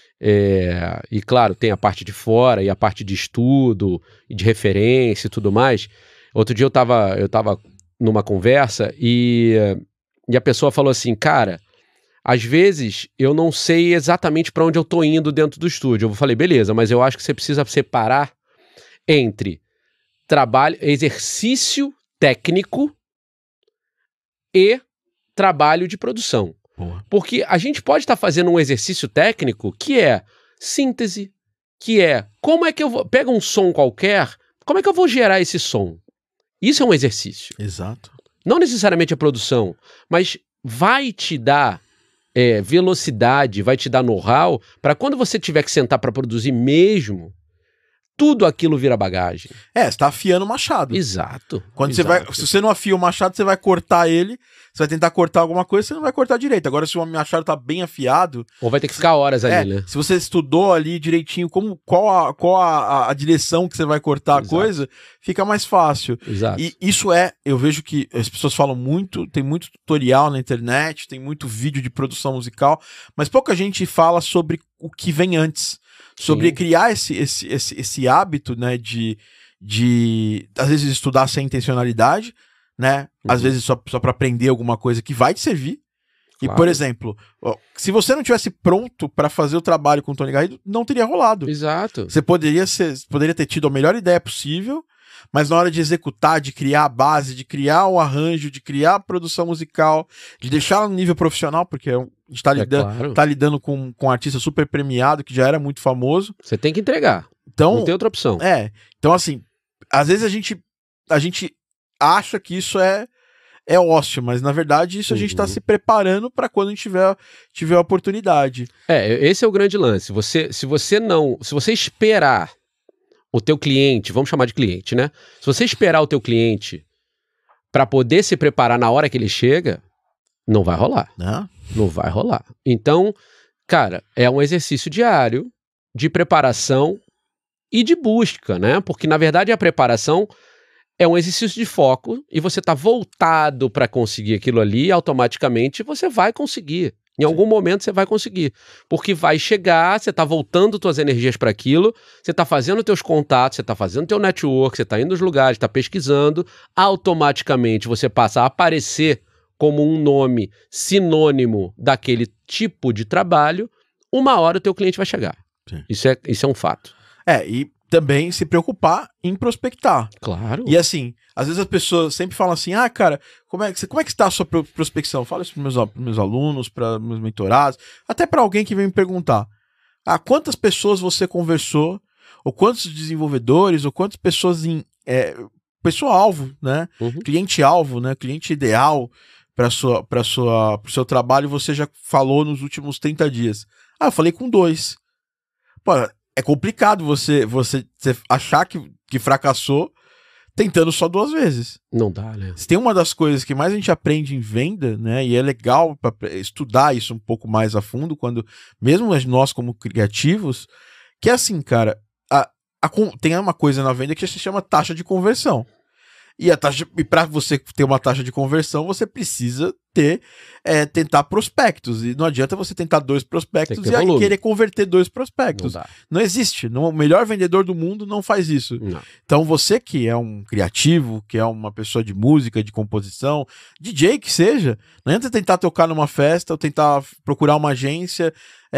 E claro, tem a parte de fora e a parte de estudo e de referência e tudo mais. Outro dia eu tava numa conversa e a pessoa falou assim, cara, às vezes eu não sei exatamente para onde eu tô indo dentro do estúdio. Eu falei, beleza, mas eu acho que você precisa separar entre trabalho, exercício técnico e trabalho de produção. Boa. Porque a gente pode estar fazendo um exercício técnico que é síntese, que é como é que eu vou... Pega um som qualquer, como é que eu vou gerar esse som? Isso é um exercício. Exato. Não necessariamente a produção, mas vai te dar velocidade, vai te dar know-how para quando você tiver que sentar para produzir mesmo, tudo aquilo vira bagagem. Você tá afiando o machado. Exato. Quando exato. Você vai, se você não afia o machado, você vai cortar ele, você vai tentar cortar alguma coisa, você não vai cortar direito. Agora, se o machado tá bem afiado... Ou vai ter que ficar horas ali, né? Se você estudou ali direitinho qual a direção que você vai cortar a coisa, fica mais fácil. Exato. E isso eu vejo que as pessoas falam muito, tem muito tutorial na internet, tem muito vídeo de produção musical, mas pouca gente fala sobre o que vem antes. Sobre criar esse hábito, né, de às vezes estudar sem intencionalidade, né, às vezes só para aprender alguma coisa que vai te servir. Claro. E, por exemplo, se você não tivesse pronto para fazer o trabalho com o Tony Garrido, não teria rolado. Exato. Você poderia ter tido a melhor ideia possível, mas na hora de executar, de criar a base, de criar o arranjo, de criar a produção musical, de deixar no nível profissional, porque a gente tá lidando com um artista super premiado, que já era muito famoso. Você tem que entregar. Então, não tem outra opção. Então, assim, às vezes a gente acha que isso é ócio, mas na verdade isso a gente tá se preparando para quando a gente tiver a oportunidade. Esse é o grande lance. Se você esperar o teu cliente, vamos chamar de cliente, né? Se você esperar o teu cliente para poder se preparar na hora que ele chega, não vai rolar. Não vai rolar. Então, cara, é um exercício diário de preparação e de busca, né? Porque, na verdade, a preparação é um exercício de foco e você tá voltado para conseguir aquilo ali e automaticamente você vai conseguir. Em algum momento você vai conseguir, porque vai chegar, você tá voltando tuas energias para aquilo, você tá fazendo teus contatos, você tá fazendo teu network, você tá indo nos lugares, tá pesquisando, automaticamente você passa a aparecer como um nome sinônimo daquele tipo de trabalho, uma hora o teu cliente vai chegar. Isso é um fato. E também se preocupar em prospectar. Claro. E assim, às vezes as pessoas sempre falam assim, cara, como é que está a sua prospecção? Fala isso para meus alunos, para meus mentorados, até para alguém que vem me perguntar, quantas pessoas você conversou, ou quantos desenvolvedores, ou quantas pessoas pessoa-alvo, né? Cliente-alvo, né? Cliente ideal para o seu trabalho você já falou nos últimos 30 dias. Eu falei com 2. Pô, é complicado você achar que fracassou tentando só 2 vezes. Não dá, né? Se tem uma das coisas que mais a gente aprende em venda, né? E é legal para estudar isso um pouco mais a fundo, mesmo nós como criativos, que é assim, cara, tem uma coisa na venda que se chama taxa de conversão. E para você ter uma taxa de conversão, você precisa tentar prospectos. E não adianta você tentar 2 prospectos e aí querer converter 2 prospectos. Não existe. O melhor vendedor do mundo não faz isso. Não. Então você que é um criativo, que é uma pessoa de música, de composição, DJ que seja, não adianta tentar tocar numa festa ou tentar procurar uma agência.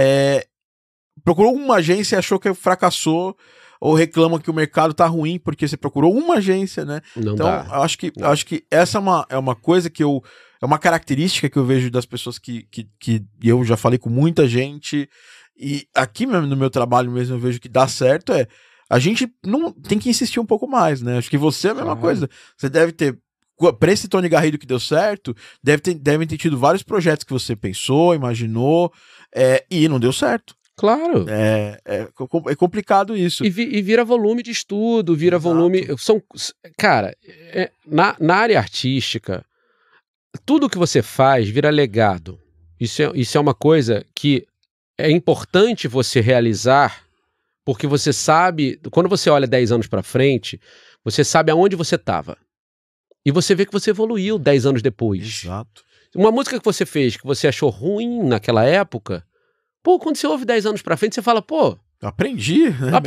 Procurou uma agência e achou que fracassou, ou reclama que o mercado tá ruim porque você procurou uma agência, né? Não então, dá. acho que essa é uma coisa que é uma característica que eu vejo das pessoas que eu já falei com muita gente, e aqui mesmo no meu trabalho mesmo eu vejo que dá certo, a gente não tem que insistir um pouco mais, né? Acho que você é a mesma coisa. Você deve ter, para esse Tony Garrido que deu certo, devem ter tido vários projetos que você pensou, imaginou, e não deu certo. Claro. É complicado isso. E vira volume de estudo, vira volume... Cara, na área artística, tudo que você faz vira legado. Isso é uma coisa que é importante você realizar, porque você sabe... Quando você olha 10 anos para frente, você sabe aonde você estava. E você vê que você evoluiu 10 anos depois. Exato. Uma música que você fez, que você achou ruim naquela época... quando você ouve 10 anos pra frente, você fala, aprendi.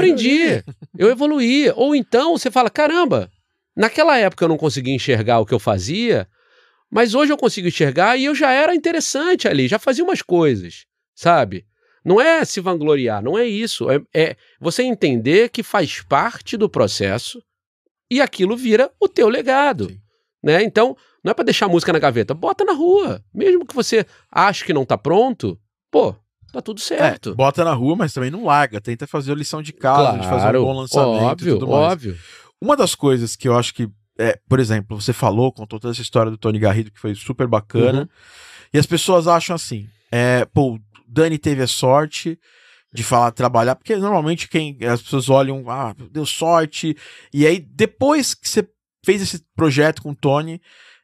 Eu evoluí. Ou então você fala, caramba, naquela época eu não conseguia enxergar o que eu fazia, Mas hoje eu consigo enxergar e eu já era interessante ali, já fazia umas coisas, sabe? Não é se vangloriar, não é isso. É você entender que faz parte do processo e aquilo vira o teu legado, né? Então, não é para deixar a música na gaveta, bota na rua. Mesmo que você ache que não tá pronto, pô, tá tudo certo. Bota na rua, mas também não larga. Tenta fazer a lição de casa, claro, de fazer um bom lançamento óbvio, e tudo mais. Óbvio. Uma das coisas que eu acho que, por exemplo, você contou toda essa história do Tony Garrido, que foi super bacana, e as pessoas acham assim, pô, o Dani teve a sorte de trabalhar, porque normalmente as pessoas olham, deu sorte, e aí depois que você fez esse projeto com o Tony,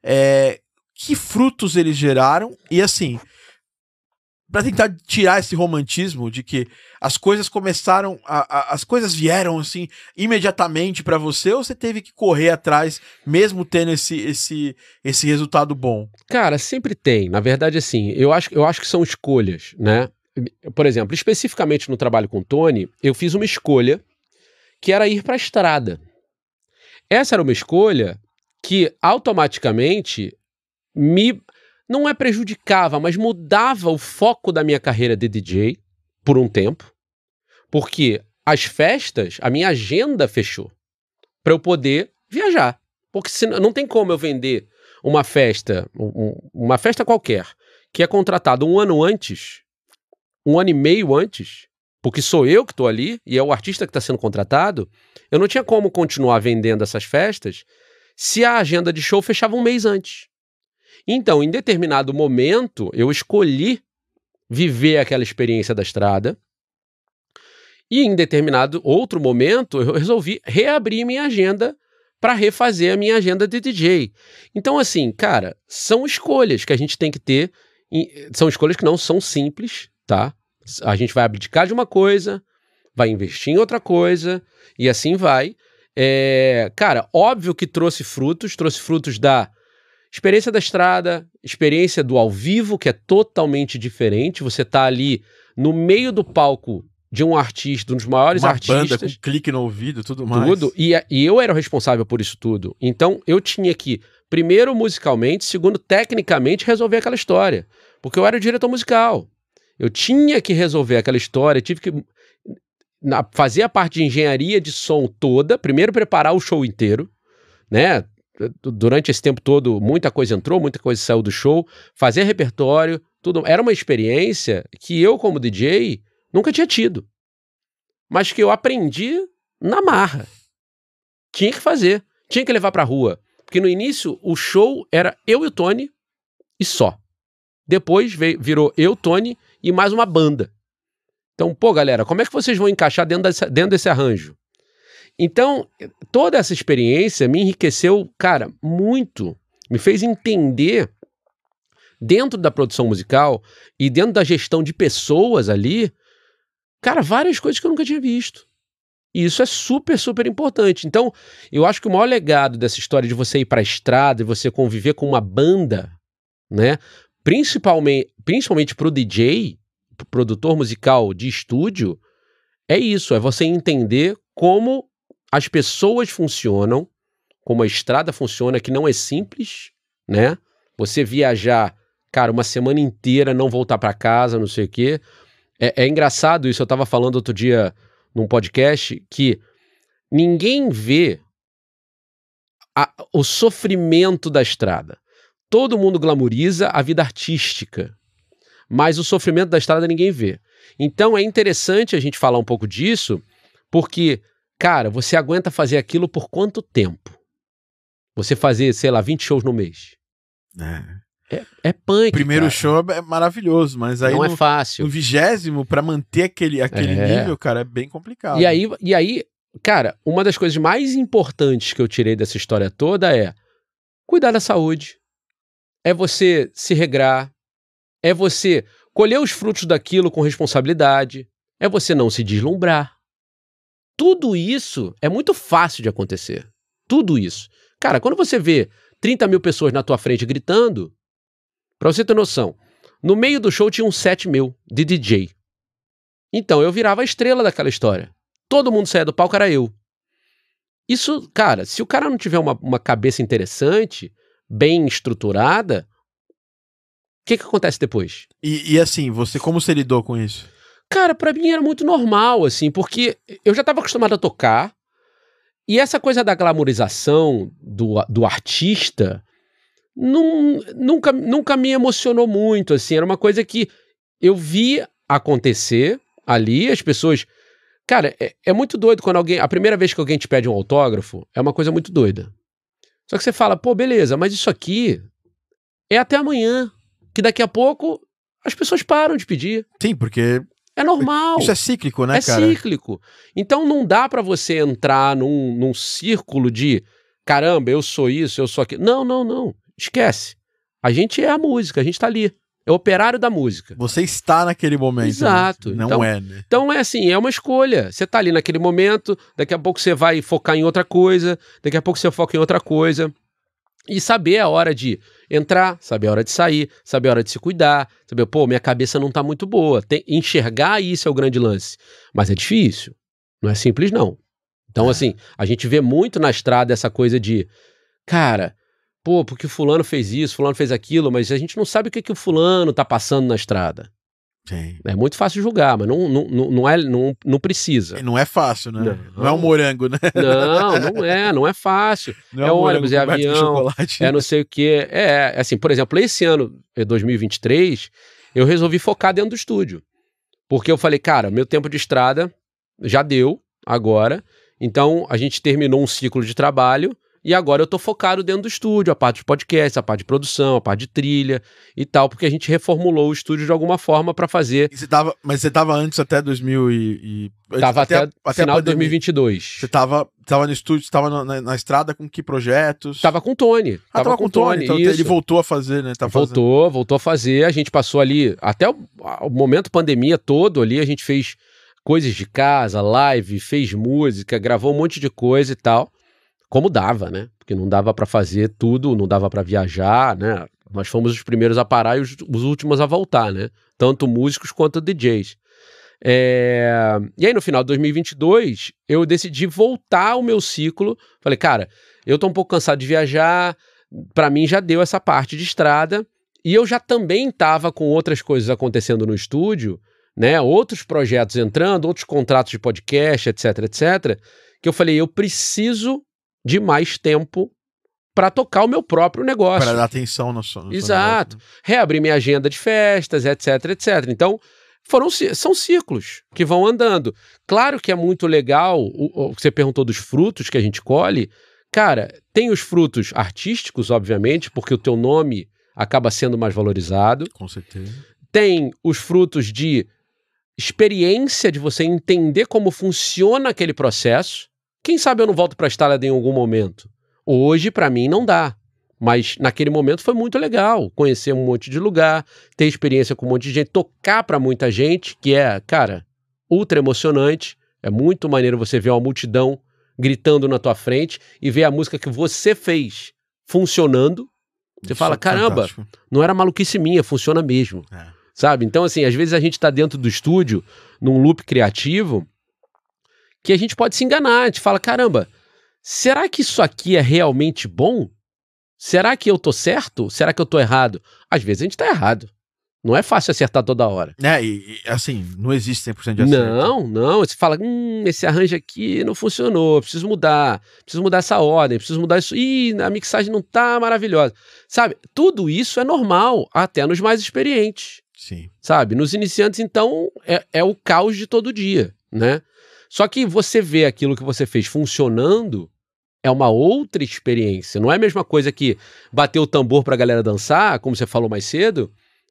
que frutos eles geraram, e assim, para tentar tirar esse romantismo de que as coisas começaram, as coisas vieram assim imediatamente para você, ou você teve que correr atrás mesmo tendo esse resultado bom? Cara, sempre tem. Na verdade, assim, eu acho que são escolhas, né? Por exemplo, especificamente no trabalho com o Tony, eu fiz uma escolha que era ir para a estrada. Essa era uma escolha que automaticamente não prejudicava, mas mudava o foco da minha carreira de DJ por um tempo, porque as festas, a minha agenda fechou para eu poder viajar. Porque não tem como eu vender uma festa, uma festa qualquer, que é contratado um ano e meio antes, porque sou eu que estou ali e é o artista que está sendo contratado, eu não tinha como continuar vendendo essas festas se a agenda de show fechava um mês antes. Então, em determinado momento, eu escolhi viver aquela experiência da estrada e em determinado outro momento, eu resolvi reabrir minha agenda para refazer a minha agenda de DJ. Então, assim, cara, são escolhas que a gente tem que ter, são escolhas que não são simples, tá? A gente vai abdicar de uma coisa, vai investir em outra coisa e assim vai. Cara, óbvio que trouxe frutos da experiência da estrada, experiência do ao vivo, que é totalmente diferente. Você tá ali no meio do palco de um artista, um dos maiores artistas. Uma banda com clique no ouvido, tudo mais. Tudo. E eu era o responsável por isso tudo. Então, eu tinha que, primeiro, musicalmente, segundo, tecnicamente, resolver aquela história. Porque eu era o diretor musical. Eu tinha que resolver aquela história, tive que fazer a parte de engenharia de som toda, primeiro preparar o show inteiro, né? Durante esse tempo todo, muita coisa entrou, muita coisa saiu do show, fazer repertório, tudo. Era uma experiência que eu, como DJ, nunca tinha tido. Mas que eu aprendi na marra. Tinha que fazer, tinha que levar pra rua. Porque no início, o show era eu e o Tony e só. Depois virou eu, Tony e mais uma banda. Então, pô, galera, como é que vocês vão encaixar dentro desse arranjo? Então, toda essa experiência me enriqueceu, cara, muito. Me fez entender, dentro da produção musical e dentro da gestão de pessoas ali, cara, várias coisas que eu nunca tinha visto. E isso é super, super importante. Então, eu acho que o maior legado dessa história de você ir pra estrada e você conviver com uma banda, né? Principalmente pro DJ, pro produtor musical de estúdio, é isso, é você entender como as pessoas funcionam, como a estrada funciona, que não é simples, né? Você viajar, cara, uma semana inteira, não voltar para casa, não sei o quê. É engraçado isso, eu tava falando outro dia num podcast, que ninguém vê o sofrimento da estrada. Todo mundo glamoriza a vida artística, mas o sofrimento da estrada ninguém vê. Então é interessante a gente falar um pouco disso, porque, cara, você aguenta fazer aquilo por quanto tempo? Você fazer, sei lá, 20 shows no mês. É punk, o primeiro cara. show é maravilhoso, mas aí não é fácil. No 20º, pra manter aquele nível, cara, é bem complicado. E aí, cara, uma das coisas mais importantes que eu tirei dessa história toda é cuidar da saúde, é você se regrar, é você colher os frutos daquilo com responsabilidade, é você não se deslumbrar. Tudo isso é muito fácil de acontecer. Tudo isso. Cara, quando você vê 30 mil pessoas na tua frente gritando, pra você ter noção, no meio do show tinha um set meu de DJ. Então eu virava a estrela daquela história. Todo mundo saía do palco, era eu. Isso, cara, se o cara não tiver uma cabeça interessante, bem estruturada, o que acontece depois? E assim, como você lidou com isso? Cara, pra mim era muito normal, assim, porque eu já estava acostumado a tocar, e essa coisa da glamorização do artista nunca me emocionou muito, assim, era uma coisa que eu vi acontecer ali, as pessoas... Cara, é muito doido quando a primeira vez que alguém te pede um autógrafo, é uma coisa muito doida. Só que você fala, pô, beleza, mas isso aqui é até amanhã, que daqui a pouco as pessoas param de pedir. Sim, porque... É normal. Isso é cíclico, né, cara? É cíclico. Então não dá pra você entrar num círculo de caramba, eu sou isso, eu sou aquilo. Não. Esquece. A gente é a música, a gente tá ali. É o operário da música. Você está naquele momento. Exato. Né? Não então, é, né? Então é assim, é uma escolha. Você tá ali naquele momento, daqui a pouco você vai focar em outra coisa, daqui a pouco você foca em outra coisa. E saber a hora de entrar, saber a hora de sair, saber a hora de se cuidar, saber, pô, minha cabeça não tá muito boa. Enxergar isso é o grande lance. Mas é difícil. Não é simples, não. Então, assim, a gente vê muito na estrada essa coisa de, cara, pô, porque o fulano fez isso, fulano fez aquilo, mas a gente não sabe o que o fulano tá passando na estrada. Sim. É muito fácil julgar, mas não precisa. E não é fácil, né? Não é um morango, né? Não é fácil. Não é ônibus, é avião, é não sei o quê. Assim, por exemplo, esse ano, 2023, eu resolvi focar dentro do estúdio. Porque eu falei, cara, meu tempo de estrada já deu agora, então a gente terminou um ciclo de trabalho, e agora eu tô focado dentro do estúdio, a parte de podcast, a parte de produção, a parte de trilha e tal, porque a gente reformulou o estúdio de alguma forma pra fazer... Mas você tava antes até 2000 Tava até final de 2022. Você tava no estúdio, você tava na estrada com que projetos? Tava com o Tony. Tava com o Tony, então ele voltou a fazer, né? Voltou a fazer, a gente passou ali, até o momento pandemia todo ali, a gente fez coisas de casa, live, fez música, gravou um monte de coisa e tal. Como dava, né? Porque não dava pra fazer tudo, não dava pra viajar, né? Nós fomos os primeiros a parar e os últimos a voltar, né? Tanto músicos quanto DJs. E aí no final de 2022, eu decidi voltar ao meu ciclo. Falei, cara, eu tô um pouco cansado de viajar, pra mim já deu essa parte de estrada. E eu já também tava com outras coisas acontecendo no estúdio, né? Outros projetos entrando, outros contratos de podcast, etc, que eu falei, eu preciso de mais tempo para tocar o meu próprio negócio. Para dar atenção no seu Exato. negócio, né? Reabrir minha agenda de festas, etc. Então, são ciclos que vão andando. Claro que é muito legal, o que você perguntou dos frutos que a gente colhe. Cara, tem os frutos artísticos, obviamente, porque o teu nome acaba sendo mais valorizado. Com certeza. Tem os frutos de experiência, de você entender como funciona aquele processo. Quem sabe eu não volto para a estrada em algum momento. Hoje, para mim, não dá. Mas naquele momento foi muito legal. Conhecer um monte de lugar, ter experiência com um monte de gente, tocar para muita gente, que é, cara, ultra emocionante. É muito maneiro você ver uma multidão gritando na tua frente e ver a música que você fez funcionando. Você fala, caramba, não era maluquice minha, funciona mesmo. Sabe? Então, assim, às vezes a gente tá dentro do estúdio, num loop criativo, que a gente pode se enganar, a gente fala, caramba, será que isso aqui é realmente bom? Será que eu tô certo? Será que eu tô errado? Às vezes a gente tá errado. Não é fácil acertar toda hora. Assim, não existe 100% de acerto. Não. Você fala, esse arranjo aqui não funcionou, preciso mudar essa ordem, preciso mudar isso. Ih, a mixagem não tá maravilhosa. Sabe, tudo isso é normal, até nos mais experientes. Sim. Sabe, nos iniciantes, então, é o caos de todo dia, né? Só que você vê aquilo que você fez funcionando é uma outra experiência. Não é a mesma coisa que bater o tambor pra galera dançar, como você falou mais cedo,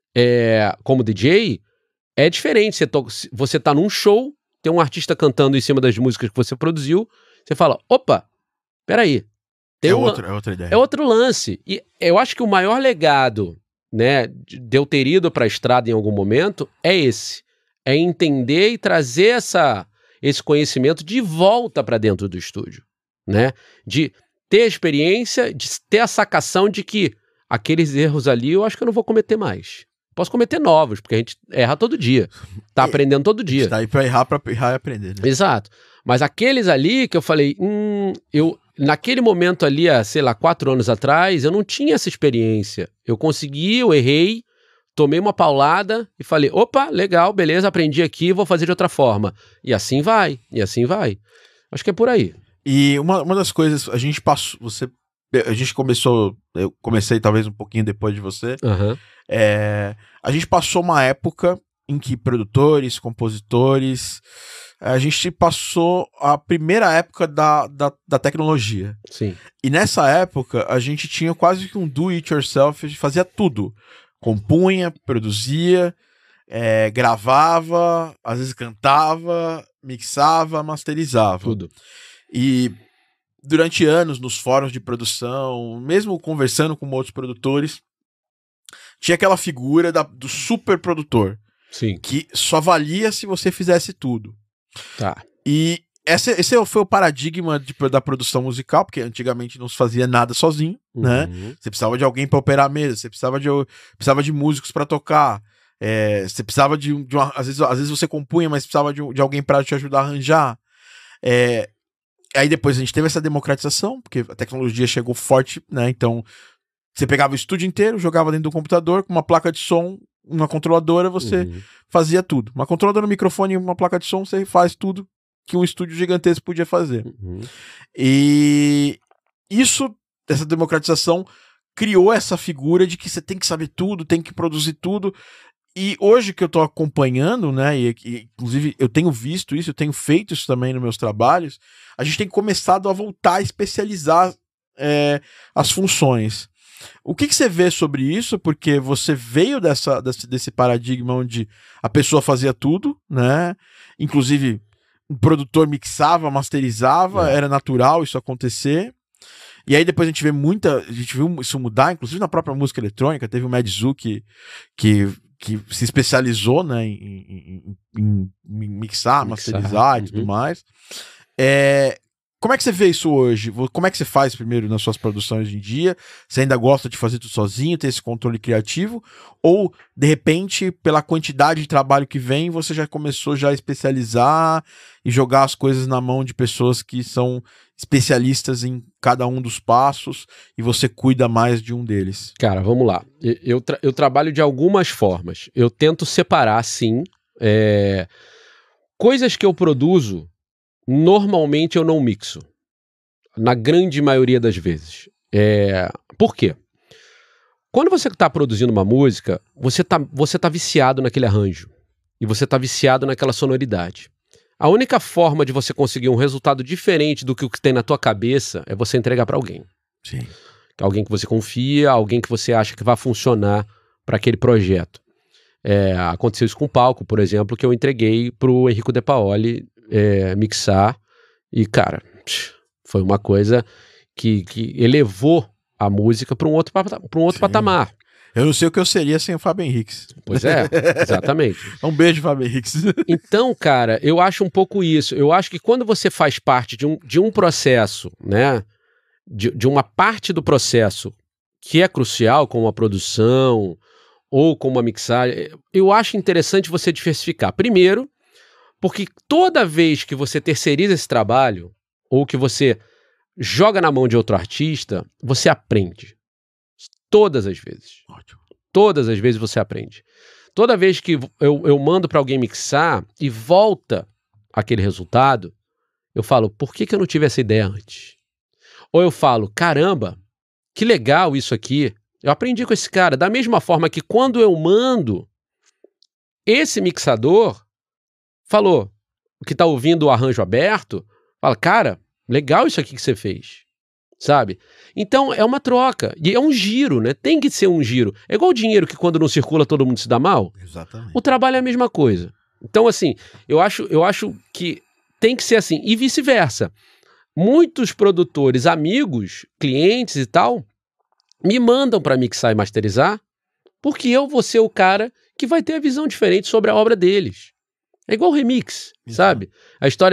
como DJ, é diferente. Você tá num show, tem um artista cantando em cima das músicas que você produziu, você fala, opa, peraí. É outra ideia. É outro lance. E eu acho que o maior legado, né, de eu ter ido pra estrada em algum momento é esse. É entender e trazer esse conhecimento de volta para dentro do estúdio, né? De ter a experiência, de ter a sacação de que aqueles erros ali eu acho que eu não vou cometer mais. Posso cometer novos, porque a gente erra todo dia. Tá aprendendo todo dia. Tá aí pra errar e aprender, né? Exato. Mas aqueles ali que eu falei, naquele momento ali, sei lá, 4 anos atrás, eu não tinha essa experiência. Eu consegui, eu errei, tomei uma paulada e falei, opa, legal, beleza, aprendi aqui, vou fazer de outra forma. E assim vai, e assim vai. Acho que é por aí. E uma das coisas, a gente passou, a gente começou, eu comecei talvez um pouquinho depois de você, a gente passou uma época em que produtores, compositores, a gente passou a primeira época da tecnologia. Sim. E nessa época, a gente tinha quase que um do-it-yourself, a gente fazia tudo. Compunha, produzia, gravava, às vezes cantava, mixava, masterizava. Tudo. E durante anos, nos fóruns de produção, mesmo conversando com outros produtores, tinha aquela figura do super produtor. Sim. Que só valia se você fizesse tudo. Tá. E esse foi o paradigma da produção musical, porque antigamente não se fazia nada sozinho, né? Você precisava de alguém para operar a mesa, você precisava de músicos para tocar, você precisava de uma, às vezes você compunha, mas precisava de alguém para te ajudar a arranjar. Aí depois a gente teve essa democratização, porque a tecnologia chegou forte, né? Então você pegava o estúdio inteiro, jogava dentro do computador, com uma placa de som, uma controladora, você fazia tudo. Uma controladora, um microfone e uma placa de som, você faz tudo que um estúdio gigantesco podia fazer. E essa democratização criou essa figura de que você tem que saber tudo, tem que produzir tudo. E hoje que eu tô acompanhando, né, e inclusive eu tenho visto isso, eu tenho feito isso também nos meus trabalhos, a gente tem começado a voltar a especializar as funções. O que você vê sobre isso? Porque você veio desse paradigma onde a pessoa fazia tudo, né? Inclusive, o produtor mixava, masterizava, era natural isso acontecer. E aí depois a gente viu isso mudar, inclusive na própria música eletrônica. Teve o Madzu que se especializou, né, em mixar, masterizar e tudo mais. Como é que você vê isso hoje? Como é que você faz primeiro nas suas produções hoje em dia? Você ainda gosta de fazer tudo sozinho, ter esse controle criativo? Ou, de repente, pela quantidade de trabalho que vem, você já começou a especializar e jogar as coisas na mão de pessoas que são especialistas em cada um dos passos e você cuida mais de um deles? Cara, vamos lá. Eu trabalho de algumas formas. Eu tento separar, sim, coisas que eu produzo. Normalmente eu não mixo, na grande maioria das vezes. Por quê? Quando você está produzindo uma música, você tá viciado naquele arranjo e você está viciado naquela sonoridade. A única forma de você conseguir um resultado diferente do que o que tem na tua cabeça é você entregar para alguém. Sim. Alguém que você confia, alguém que você acha que vai funcionar para aquele projeto. Aconteceu isso com o Palco, por exemplo, que eu entreguei para o Enrico De Paoli mixar, e cara, foi uma coisa que elevou a música para um outro patamar. Eu não sei o que eu seria sem o Fábio Henriques. Pois é, exatamente. Um beijo, Fábio Henriques. Então, cara, eu acho um pouco isso. Eu acho que quando você faz parte de um processo, né, de uma parte do processo que é crucial, como a produção ou como a mixagem, eu acho interessante você diversificar. Primeiro, porque toda vez que você terceiriza esse trabalho, ou que você joga na mão de outro artista, você aprende. Todas as vezes. Ótimo. Todas as vezes você aprende. Toda vez que eu mando para alguém mixar e volta aquele resultado, eu falo, por que eu não tive essa ideia antes? Ou eu falo, caramba, que legal isso aqui. Eu aprendi com esse cara. Da mesma forma que quando eu mando, esse mixador falou, que tá ouvindo o arranjo aberto, fala, cara, legal isso aqui que você fez, sabe? Então é uma troca, e é um giro, né? Tem que ser um giro. É igual o dinheiro que quando não circula todo mundo se dá mal. Exatamente. O trabalho é a mesma coisa. Então assim, eu acho que tem que ser assim, e vice-versa. Muitos produtores, amigos, clientes e tal, me mandam para mixar e masterizar, porque eu vou ser o cara que vai ter a visão diferente sobre a obra deles. É igual remix, sabe? A história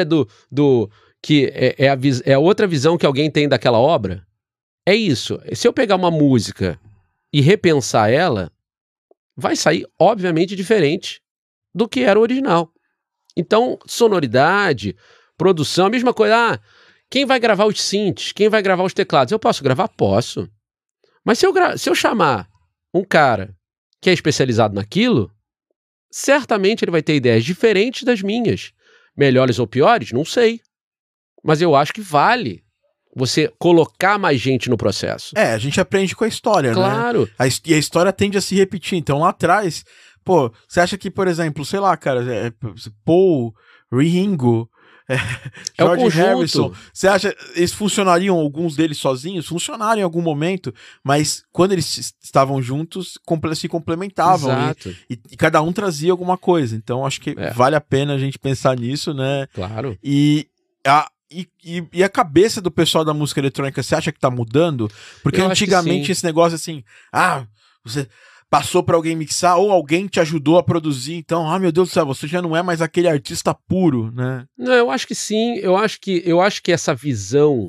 que é a outra visão que alguém tem daquela obra. É isso. Se eu pegar uma música e repensar ela, vai sair, obviamente, diferente do que era o original. Então, sonoridade, produção, a mesma coisa. Quem vai gravar os synths? Quem vai gravar os teclados? Eu posso gravar? Posso. Mas se eu chamar um cara que é especializado naquilo, certamente ele vai ter ideias diferentes das minhas. Melhores ou piores? Não sei. Mas eu acho que vale você colocar mais gente no processo. A gente aprende com a história, claro. Né? E a história tende a se repetir. Então, lá atrás, pô, você acha que, por exemplo, sei lá, cara, Paul, Ringo, George Harrison, você acha eles funcionariam, alguns deles sozinhos? Funcionaram em algum momento, mas quando eles estavam juntos, se complementavam. Exato. E cada um trazia alguma coisa. Então, acho que vale a pena a gente pensar nisso, né? Claro. E a cabeça do pessoal da música eletrônica, você acha que tá mudando? Porque antigamente esse negócio assim, você passou pra alguém mixar ou alguém te ajudou a produzir, então, meu Deus do céu, você já não é mais aquele artista puro, né? Não, eu acho que sim, eu acho que essa visão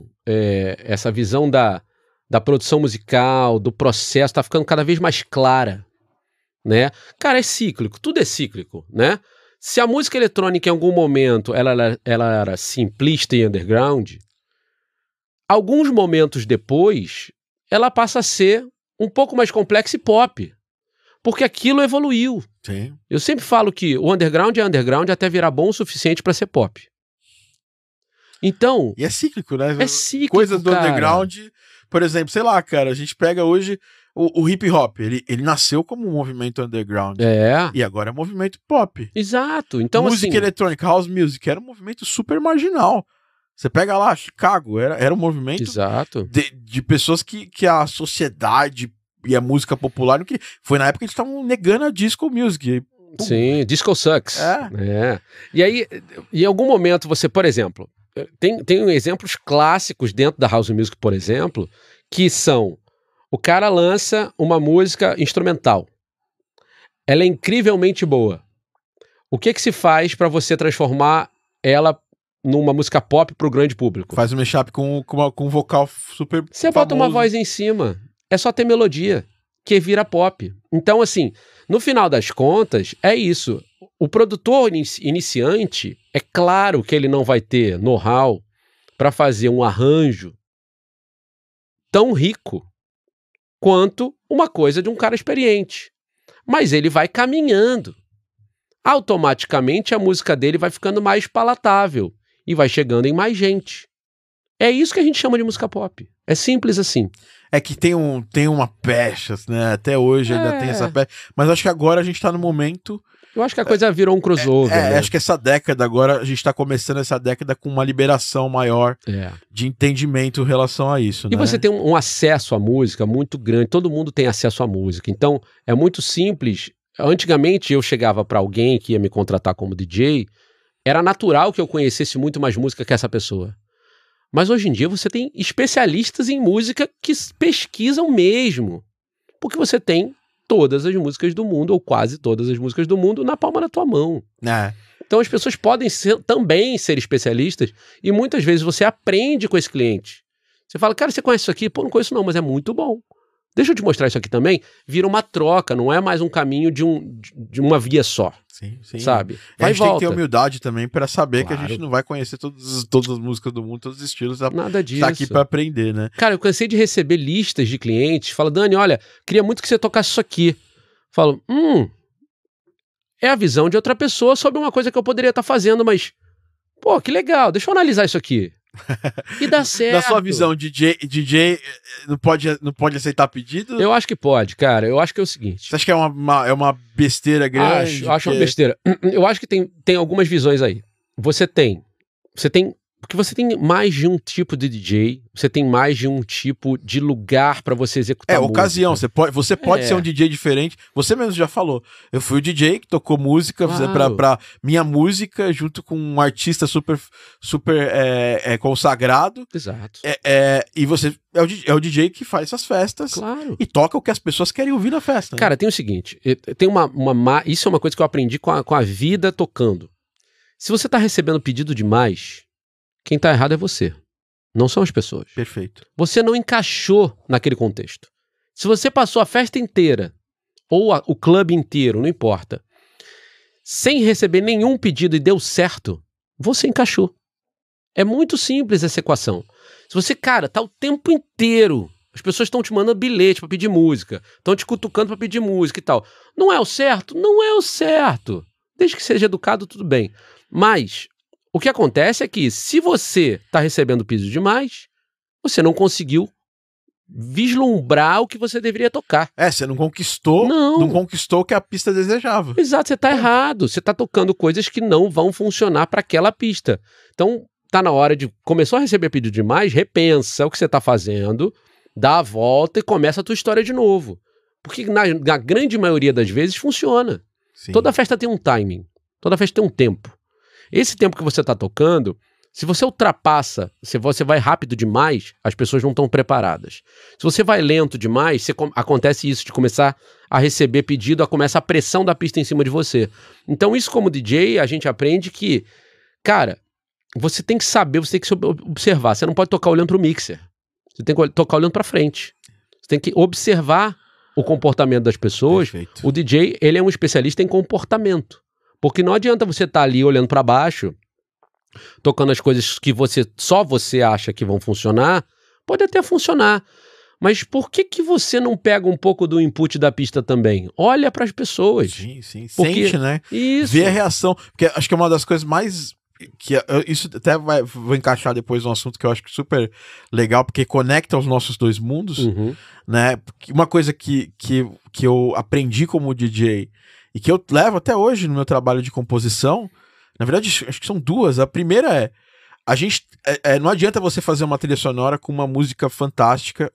da produção musical, do processo, tá ficando cada vez mais clara, né? Cara, é cíclico, tudo é cíclico, né? Se a música eletrônica em algum momento ela era simplista e underground, alguns momentos depois ela passa a ser um pouco mais complexa e pop, porque aquilo evoluiu. Sim. Eu sempre falo que o underground é underground até virar bom o suficiente para ser pop. Então... E é cíclico, né? É cíclico, coisas do cara. Underground, por exemplo, sei lá, cara, a gente pega hoje o hip hop, ele nasceu como um movimento underground. E agora é um movimento pop. Exato. Então, música eletrônica, house music, era um movimento super marginal. Você pega lá, Chicago, era um movimento de pessoas que a sociedade e a música popular, que foi na época que eles estavam negando a disco music. Sim, disco sucks. E aí, em algum momento você, por exemplo, tem exemplos clássicos dentro da house music, por exemplo, que são: o cara lança uma música instrumental, ela é incrivelmente boa. O que se faz para você transformar ela numa música pop pro grande público? Faz um mashup com um vocal super Você bota uma voz em cima, é só ter melodia, que vira pop. Então, assim, no final das contas, é isso. O produtor iniciante, é claro que ele não vai ter know-how para fazer um arranjo tão rico quanto uma coisa de um cara experiente. Mas ele vai caminhando. Automaticamente a música dele vai ficando mais palatável e vai chegando em mais gente. É isso que a gente chama de música pop. É simples assim. É que tem uma pecha, né? Até hoje ainda tem essa pecha. Mas acho que agora a gente tá no momento... Eu acho que a coisa virou um crossover. Né? Acho que essa década agora, a gente tá começando essa década com uma liberação maior de entendimento em relação a isso. E você tem um acesso à música muito grande, todo mundo tem acesso à música. Então, é muito simples. Antigamente, eu chegava para alguém que ia me contratar como DJ, era natural que eu conhecesse muito mais música que essa pessoa. Mas hoje em dia você tem especialistas em música que pesquisam mesmo. Porque você tem todas as músicas do mundo, ou quase todas as músicas do mundo, na palma da tua mão. Então as pessoas podem também ser especialistas, e muitas vezes você aprende com esse cliente. Você fala, cara, você conhece isso aqui? Pô, não conheço não, mas é muito bom. Deixa eu te mostrar isso aqui também. Vira uma troca, não é mais um caminho de uma via só. Sim. Sabe? A gente tem que ter humildade também para saber que a gente não vai conhecer todas as músicas do mundo, todos os estilos. Nada disso. Tá aqui para aprender, né? Cara, eu cansei de receber listas de clientes. Fala, Dani, olha, queria muito que você tocasse isso aqui. Falo, é a visão de outra pessoa sobre uma coisa que eu poderia estar fazendo, mas, pô, que legal, deixa eu analisar isso aqui. E dá certo. Na sua visão, DJ não pode aceitar pedido? Eu acho que pode, cara. Eu acho que é o seguinte. Você acha que é uma besteira grande? Acho uma besteira. Eu acho que tem algumas visões aí. Porque você tem mais de um tipo de DJ, você tem mais de um tipo de lugar pra você executar música. Ocasião. Você pode ser um DJ diferente. Você mesmo já falou. Eu fui o DJ que tocou música pra minha música junto com um artista super consagrado. Exato. E você é o DJ que faz essas festas. Claro. E toca o que as pessoas querem ouvir na festa. Né? Cara, tem o seguinte. Isso é uma coisa que eu aprendi com a vida tocando. Se você tá recebendo pedido demais, quem tá errado é você, não são as pessoas. Perfeito. Você não encaixou naquele contexto. Se você passou a festa inteira, ou o clube inteiro, não importa, sem receber nenhum pedido e deu certo, você encaixou. É muito simples essa equação. Se você, cara, tá o tempo inteiro, as pessoas estão te mandando bilhete pra pedir música, estão te cutucando pra pedir música e tal. Não é o certo? Não é o certo. Desde que seja educado, tudo bem. Mas o que acontece é que se você tá recebendo pedido demais, você não conseguiu vislumbrar o que você deveria tocar. Você não conquistou o que a pista desejava. Exato, você tá errado. Você tá tocando coisas que não vão funcionar para aquela pista. Então, tá na hora de... Começou a receber pedido demais, repensa o que você tá fazendo, dá a volta e começa a tua história de novo. Porque na grande maioria das vezes funciona. Sim. Toda festa tem um timing. Toda festa tem um tempo. Esse tempo que você tá tocando... Se você ultrapassa, se você vai rápido demais, as pessoas não estão preparadas. Se você vai lento demais, acontece isso de começar a receber pedido, começa a pressão da pista em cima de você. Então isso como DJ, a gente aprende que, cara, você tem que saber, você tem que observar. Você não pode tocar olhando para o mixer. Você tem que tocar olhando para frente. Você tem que observar o comportamento das pessoas. Perfeito. O DJ, ele é um especialista em comportamento. Porque não adianta você estar ali olhando para baixo, tocando as coisas que só você acha que vão funcionar, pode até funcionar. Mas por que você não pega um pouco do input da pista também? Olha para as pessoas. Sim. Sente, né? Isso. Vê a reação. Porque acho que é uma das coisas mais... isso até vou encaixar depois num assunto que eu acho que super legal, porque conecta os nossos dois mundos, né? Uma coisa que eu aprendi como DJ e que eu levo até hoje no meu trabalho de composição. Na verdade, acho que são duas. A primeira é... não adianta você fazer uma trilha sonora com uma música fantástica,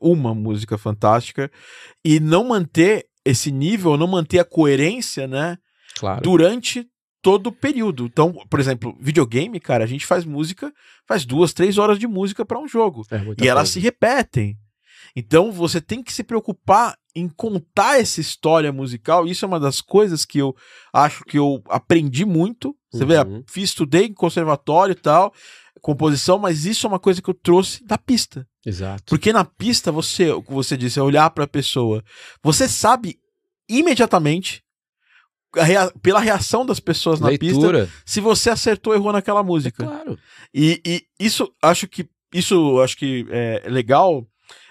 e não manter esse nível, não manter a coerência, né? Claro. Durante todo o período. Então, por exemplo, videogame, cara, a gente faz 2, 3 horas de música para um jogo. E elas se repetem. Então, você tem que se preocupar em contar essa história musical. Isso é uma das coisas que eu acho que eu aprendi muito. Você vê, estudei em conservatório e tal, composição, mas isso é uma coisa que eu trouxe da pista. Exato. Porque na pista, o que você disse, é olhar para a pessoa. Você sabe imediatamente, pela reação das pessoas na pista, se você acertou ou errou naquela música. Claro. E isso acho que é legal,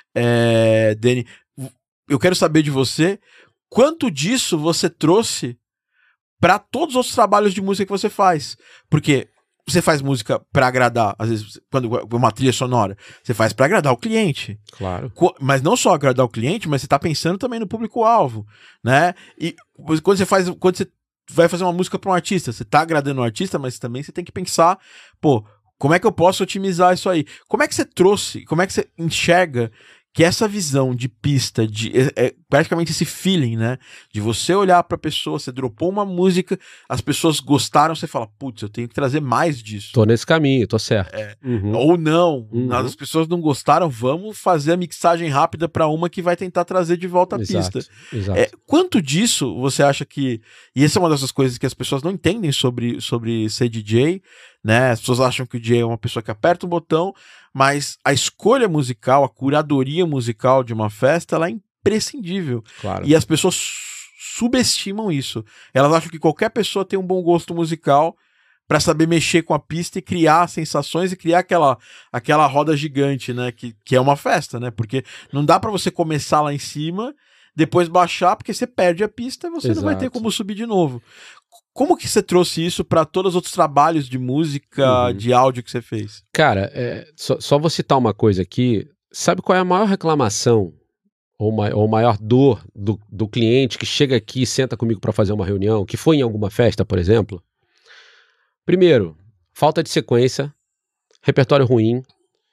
Dani. Eu quero saber de você quanto disso você trouxe para todos os outros trabalhos de música que você faz. Porque você faz música para agradar, às vezes, quando uma trilha sonora, você faz para agradar o cliente. Claro. Mas não só agradar o cliente, mas você tá pensando também no público-alvo, né? E quando você vai fazer uma música para um artista, você tá agradando o artista, mas também você tem que pensar, como é que eu posso otimizar isso aí? Como é que você enxerga que essa visão de pista, praticamente esse feeling, né? De você olhar pra pessoa, você dropou uma música, as pessoas gostaram, você fala, putz, eu tenho que trazer mais disso. Tô nesse caminho, tô certo. Ou não, as pessoas não gostaram, vamos fazer a mixagem rápida pra uma que vai tentar trazer de volta a pista. Exato. Quanto disso você acha que... E essa é uma dessas coisas que as pessoas não entendem sobre ser DJ, né? As pessoas acham que o DJ é uma pessoa que aperta um botão, mas a escolha musical, a curadoria musical de uma festa, ela é imprescindível. Claro. E as pessoas subestimam isso. Elas acham que qualquer pessoa tem um bom gosto musical para saber mexer com a pista e criar sensações e criar aquela roda gigante, né? Que é uma festa, né? Porque não dá para você começar lá em cima, depois baixar, porque você perde a pista e você não vai ter como subir de novo. Como que você trouxe isso para todos os outros trabalhos de música, de áudio que você fez? Cara, só vou citar uma coisa aqui. Sabe qual é a maior reclamação ou maior dor do cliente que chega aqui e senta comigo para fazer uma reunião, que foi em alguma festa, por exemplo? Primeiro, falta de sequência, repertório ruim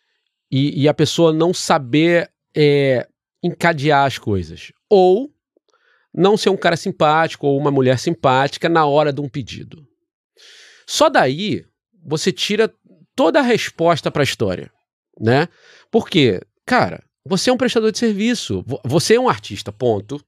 e a pessoa não saber encadear as coisas. Ou não ser um cara simpático ou uma mulher simpática na hora de um pedido. Só daí você tira toda a resposta para a história, né? Porque, cara, você é um prestador de serviço, você é um artista, ponto.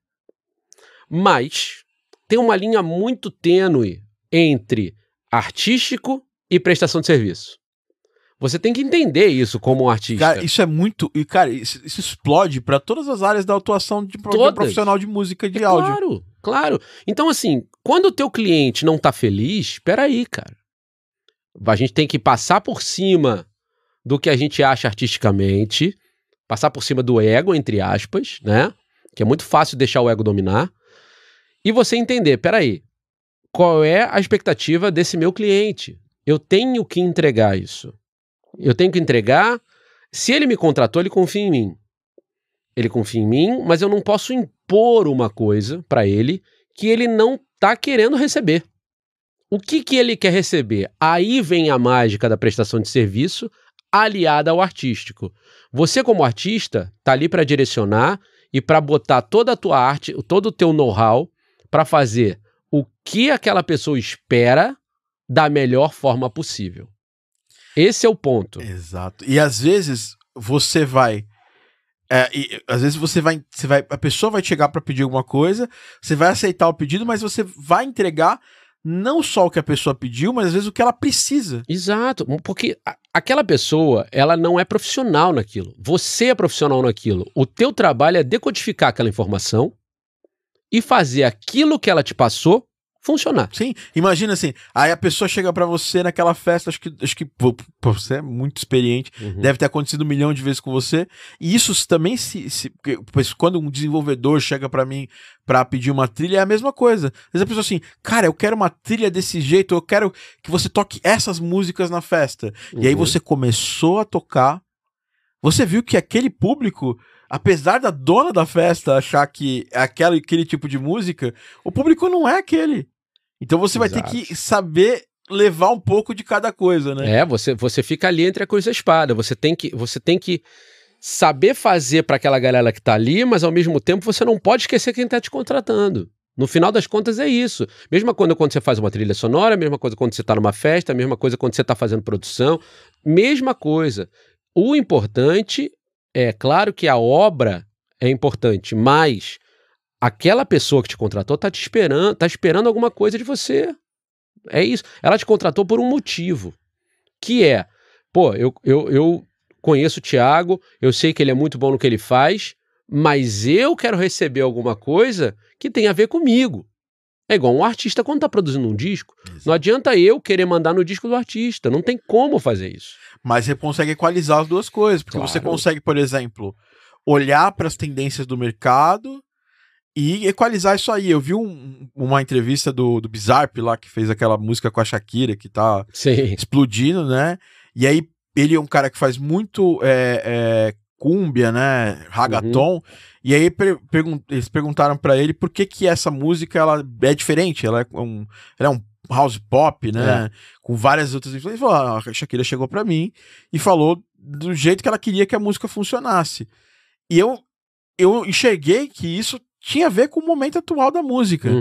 Mas tem uma linha muito tênue entre artístico e prestação de serviço. Você tem que entender isso como um artista. Cara, isso é muito... E, cara, isso explode para todas as áreas da atuação de um profissional de música e de áudio. Claro, claro. Então, assim, quando o teu cliente não tá feliz, peraí, cara. A gente tem que passar por cima do que a gente acha artisticamente, passar por cima do ego, entre aspas, né? Que é muito fácil deixar o ego dominar. E você entender, peraí, qual é a expectativa desse meu cliente? Eu tenho que entregar isso. Eu tenho que entregar. Se ele me contratou, ele confia em mim. Ele confia em mim, mas eu não posso impor uma coisa para ele que ele não está querendo receber. O que ele quer receber? Aí vem a mágica da prestação de serviço aliada ao artístico. Você, como artista, está ali para direcionar e para botar toda a tua arte, todo o teu know-how para fazer o que aquela pessoa espera da melhor forma possível. Esse é o ponto. Exato. E às vezes você vai... às vezes a pessoa vai chegar para pedir alguma coisa, você vai aceitar o pedido, mas você vai entregar não só o que a pessoa pediu, mas às vezes o que ela precisa. Exato, porque aquela pessoa, ela não é profissional naquilo. Você é profissional naquilo. O teu trabalho é decodificar aquela informação e fazer aquilo que ela te passou funcionar. Sim, imagina assim, aí a pessoa chega pra você naquela festa, acho que você é muito experiente, deve ter acontecido 1 milhão de vezes com você, e isso também quando um desenvolvedor chega pra mim pra pedir uma trilha, é a mesma coisa. Às vezes a pessoa assim, cara, eu quero uma trilha desse jeito, eu quero que você toque essas músicas na festa. E aí você começou a tocar, você viu que aquele público, apesar da dona da festa achar que é aquele tipo de música, o público não é aquele. Então você vai ter que saber levar um pouco de cada coisa, né? Você fica ali entre a cruz e a espada. Você tem que saber fazer para aquela galera que tá ali, mas ao mesmo tempo você não pode esquecer quem tá te contratando. No final das contas é isso. Mesma coisa quando você faz uma trilha sonora, mesma coisa quando você tá numa festa, mesma coisa quando você tá fazendo produção, mesma coisa. O importante é, claro que a obra é importante, mas aquela pessoa que te contratou tá esperando alguma coisa de você. É isso. Ela te contratou por um motivo, que é, pô, eu conheço o Thiago, eu sei que ele é muito bom no que ele faz, mas eu quero receber alguma coisa que tem a ver comigo. É igual um artista quando tá produzindo um disco. Exato. Não adianta eu querer mandar no disco do artista. Não tem como fazer isso. Mas você consegue equalizar as duas coisas. Porque você consegue, por exemplo, olhar para as tendências do mercado e equalizar isso aí. Eu vi uma entrevista do Bizarrap lá, que fez aquela música com a Shakira, que tá explodindo, né? E aí ele é um cara que faz muito cúmbia, né? Ragaton. E aí eles perguntaram pra ele por que essa música ela é diferente. Ela é um house pop, né? Com várias outras influências. A Shakira chegou pra mim e falou do jeito que ela queria que a música funcionasse. E eu enxerguei que isso tinha a ver com o momento atual da música.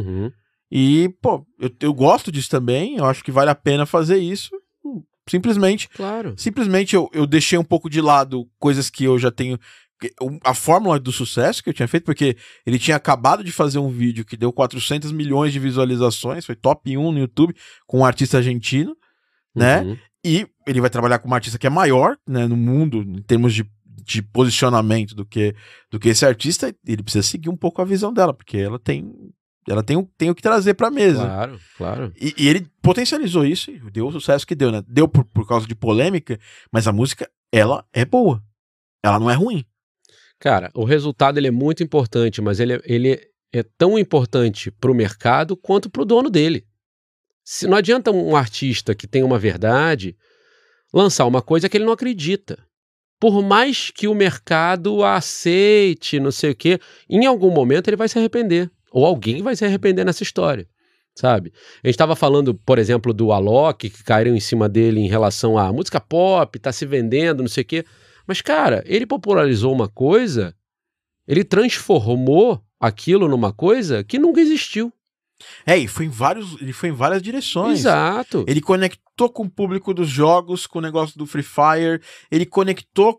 E, pô, eu gosto disso também. Eu acho que vale a pena fazer isso. Simplesmente eu deixei um pouco de lado coisas que eu já tenho. A fórmula do sucesso que eu tinha feito, porque ele tinha acabado de fazer um vídeo que deu 400 milhões de visualizações, foi top 1 no YouTube, com um artista argentino, né? E ele vai trabalhar com uma artista que é maior, né, no mundo, em termos de posicionamento do que esse artista. Ele precisa seguir um pouco a visão dela, porque ela tem o que trazer pra mesa. Claro. E ele potencializou isso e deu o sucesso que deu, né? Deu por causa de polêmica, mas a música, ela é boa. Ela não é ruim. Cara, o resultado ele é muito importante, mas ele é tão importante pro mercado quanto pro dono dele. Se não adianta um artista que tem uma verdade lançar uma coisa que ele não acredita. Por mais que o mercado aceite, não sei o quê, em algum momento ele vai se arrepender. Ou alguém vai se arrepender nessa história, sabe? A gente estava falando, por exemplo, do Alok, que caíram em cima dele em relação à música pop, tá se vendendo, não sei o quê. Mas, cara, ele popularizou uma coisa, ele transformou aquilo numa coisa que nunca existiu. Ele foi em várias direções. Exato. Ele conectou com o público dos jogos, com o negócio do Free Fire, ele conectou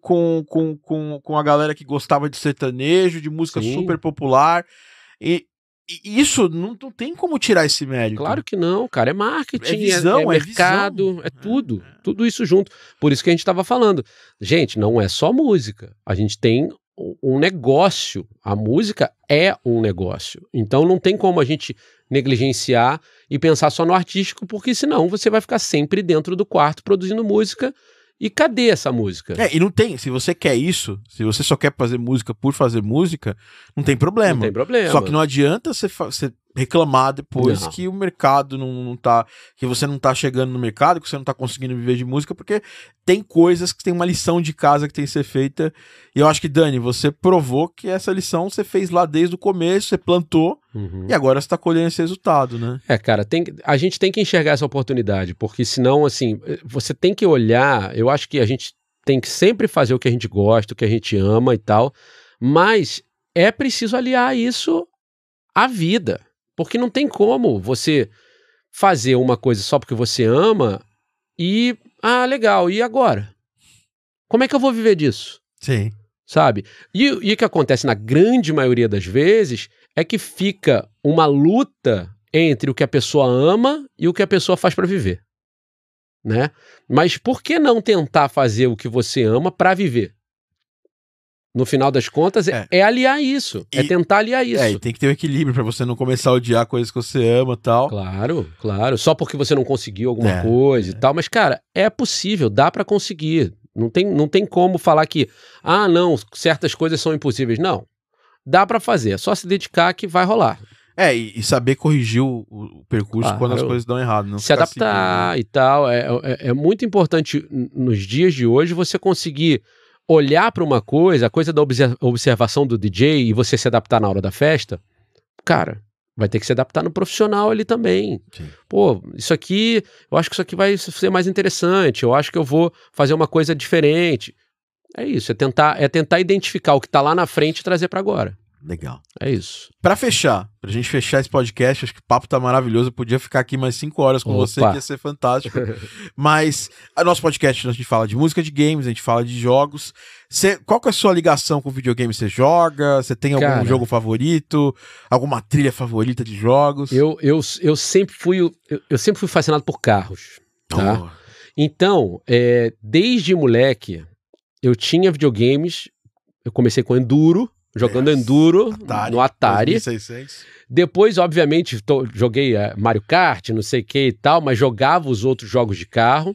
com a galera que gostava de sertanejo, de música super popular. E isso não tem como tirar esse mérito. Claro que não, cara. É marketing, é visão, é mercado, visão. É tudo. Tudo isso junto. Por isso que a gente estava falando. Gente, não é só música. A gente tem um negócio. A música é um negócio. Então não tem como a gente negligenciar e pensar só no artístico, porque senão você vai ficar sempre dentro do quarto produzindo música E cadê essa música? E não tem, se você quer isso, se você só quer fazer música por fazer música, não tem problema. Não tem problema. Só que não adianta você reclamar depois que o mercado não tá, que você não tá chegando no mercado, que você não tá conseguindo viver de música, porque tem coisas que tem uma lição de casa que tem que ser feita. E eu acho que, Dani, você provou que essa lição você fez lá desde o começo, você plantou, e agora você tá colhendo esse resultado, né? Cara, a gente tem que enxergar essa oportunidade, porque senão, assim, você tem que olhar, eu acho que a gente tem que sempre fazer o que a gente gosta, o que a gente ama e tal, mas é preciso aliar isso à vida. Porque não tem como você fazer uma coisa só porque você ama e... legal, e agora? Como é que eu vou viver disso? Sim. Sabe? E o que acontece na grande maioria das vezes é que fica uma luta entre o que a pessoa ama e o que a pessoa faz para viver. Né? Mas por que não tentar fazer o que você ama para viver? No final das contas, é aliar isso. É tentar aliar isso. E tem que ter um equilíbrio pra você não começar a odiar coisas que você ama e tal. Claro, claro. Só porque você não conseguiu alguma coisa e tal. Mas, cara, é possível, dá pra conseguir. Não tem como falar que, não, certas coisas são impossíveis. Não. Dá pra fazer. É só se dedicar que vai rolar. E saber corrigir o percurso quando as coisas dão errado. Não se adaptar e tal. É muito importante nos dias de hoje você conseguir olhar para uma coisa, a coisa da observação do DJ e você se adaptar na hora da festa, cara, vai ter que se adaptar no profissional ali também. Sim. Pô, eu acho que isso aqui vai ser mais interessante, eu acho que eu vou fazer uma coisa diferente. É isso, é tentar identificar o que tá lá na frente e trazer para agora. Legal. É isso. Pra gente fechar esse podcast, acho que o papo tá maravilhoso, eu podia ficar aqui mais 5 horas com você, que ia ser fantástico. Mas, nosso podcast, a gente fala de música de games, a gente fala de jogos. Qual que é a sua ligação com videogame? Você joga? Você tem algum jogo favorito? Alguma trilha favorita de jogos? Eu sempre fui fascinado por carros, tá? Então, desde moleque, eu tinha videogames, eu comecei com Enduro, jogando Enduro no Atari. 2600. Depois, obviamente, joguei Mario Kart, não sei o que e tal, mas jogava os outros jogos de carro.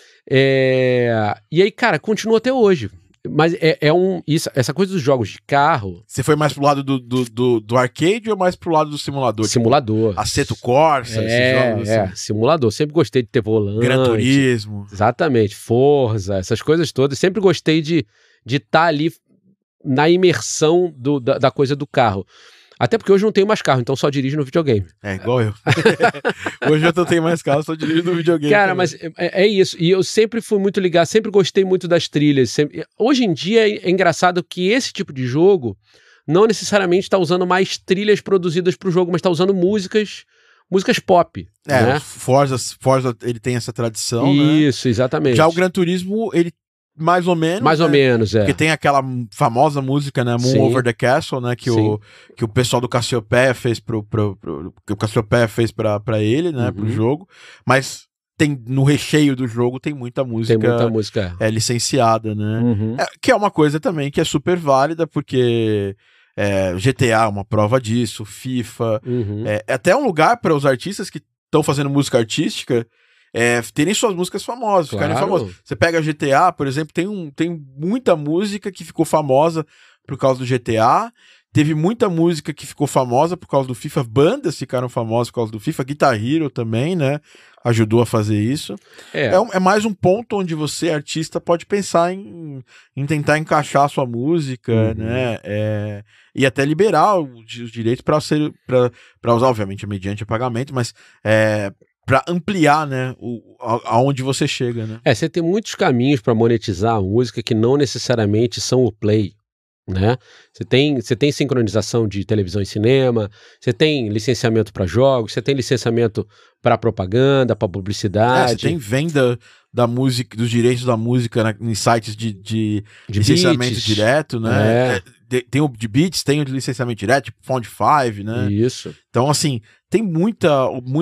E aí, cara, continua até hoje. Mas essa coisa dos jogos de carro... Você foi mais pro lado do arcade ou mais pro lado do simulador? Simulador. Tipo, Assetto Corsa, esses jogos assim. Simulador. Sempre gostei de ter volante. Gran Turismo. Exatamente. Forza, essas coisas todas. Sempre gostei de estar ali na imersão da coisa do carro. Até porque hoje não tenho mais carro, então só dirijo no videogame. Igual eu. Hoje eu não tenho mais carro, só dirijo no videogame. Cara, mas é isso. E eu sempre fui muito ligado, sempre gostei muito das trilhas. Hoje em dia é engraçado que esse tipo de jogo não necessariamente está usando mais trilhas produzidas para o jogo, mas está usando músicas pop. Né? Forza, ele tem essa tradição, Isso, né? exatamente. Já o Gran Turismo, ele mais ou menos. Mais ou menos, Porque tem aquela famosa música, né? Moon Over the Castle, né? Que o pessoal do Cassiopeia fez que o Cassiopeia fez pra ele, né? Pro jogo. Mas no recheio do jogo tem muita música. Tem muita música. Licenciada, né? Que é uma coisa também que é super válida, porque GTA é uma prova disso, FIFA. É até um lugar para os artistas que estão fazendo música artística terem suas músicas famosas, ficarem famosas. Você pega GTA, por exemplo, tem muita música que ficou famosa por causa do GTA, teve muita música que ficou famosa por causa do FIFA, bandas ficaram famosas por causa do FIFA, Guitar Hero também, né, ajudou a fazer isso. É mais um ponto onde você, artista, pode pensar em tentar encaixar a sua música, né, e até liberar os direitos para usar, obviamente, mediante pagamento, mas para ampliar, né, aonde você chega, né? Você tem muitos caminhos para monetizar a música que não necessariamente são o play, né? Você tem sincronização de televisão e cinema, você tem licenciamento para jogos, você tem licenciamento para propaganda, para publicidade. Você tem venda da música, dos direitos da música em sites de licenciamento beats, direto, né? Tem o de beats, tem o de licenciamento direto, tipo Found5, né? Isso. Então, assim, tem muita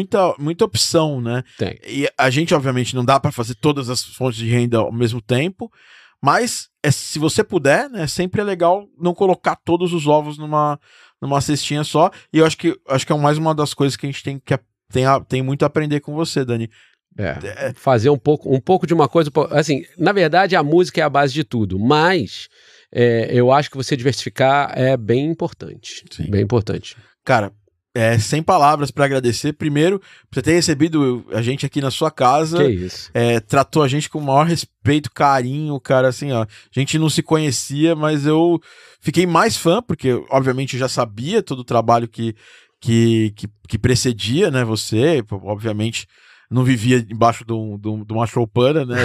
opção, né? Tem. E a gente, obviamente, não dá para fazer todas as fontes de renda ao mesmo tempo, mas se você puder, né, sempre é legal não colocar todos os ovos numa cestinha só. E eu acho que é mais uma das coisas que a gente tem muito a aprender com você, Dani. Fazer um pouco de uma coisa... Assim, na verdade, a música é a base de tudo, mas eu acho que você diversificar é bem importante. Sim. Bem importante. Cara, sem palavras para agradecer. Primeiro, por você ter recebido a gente aqui na sua casa. Que isso. Tratou a gente com o maior respeito, carinho, cara, assim, ó. A gente não se conhecia, mas eu fiquei mais fã, porque, obviamente, eu já sabia todo o trabalho que precedia, né, você, obviamente... Não vivia embaixo de uma choupana, né?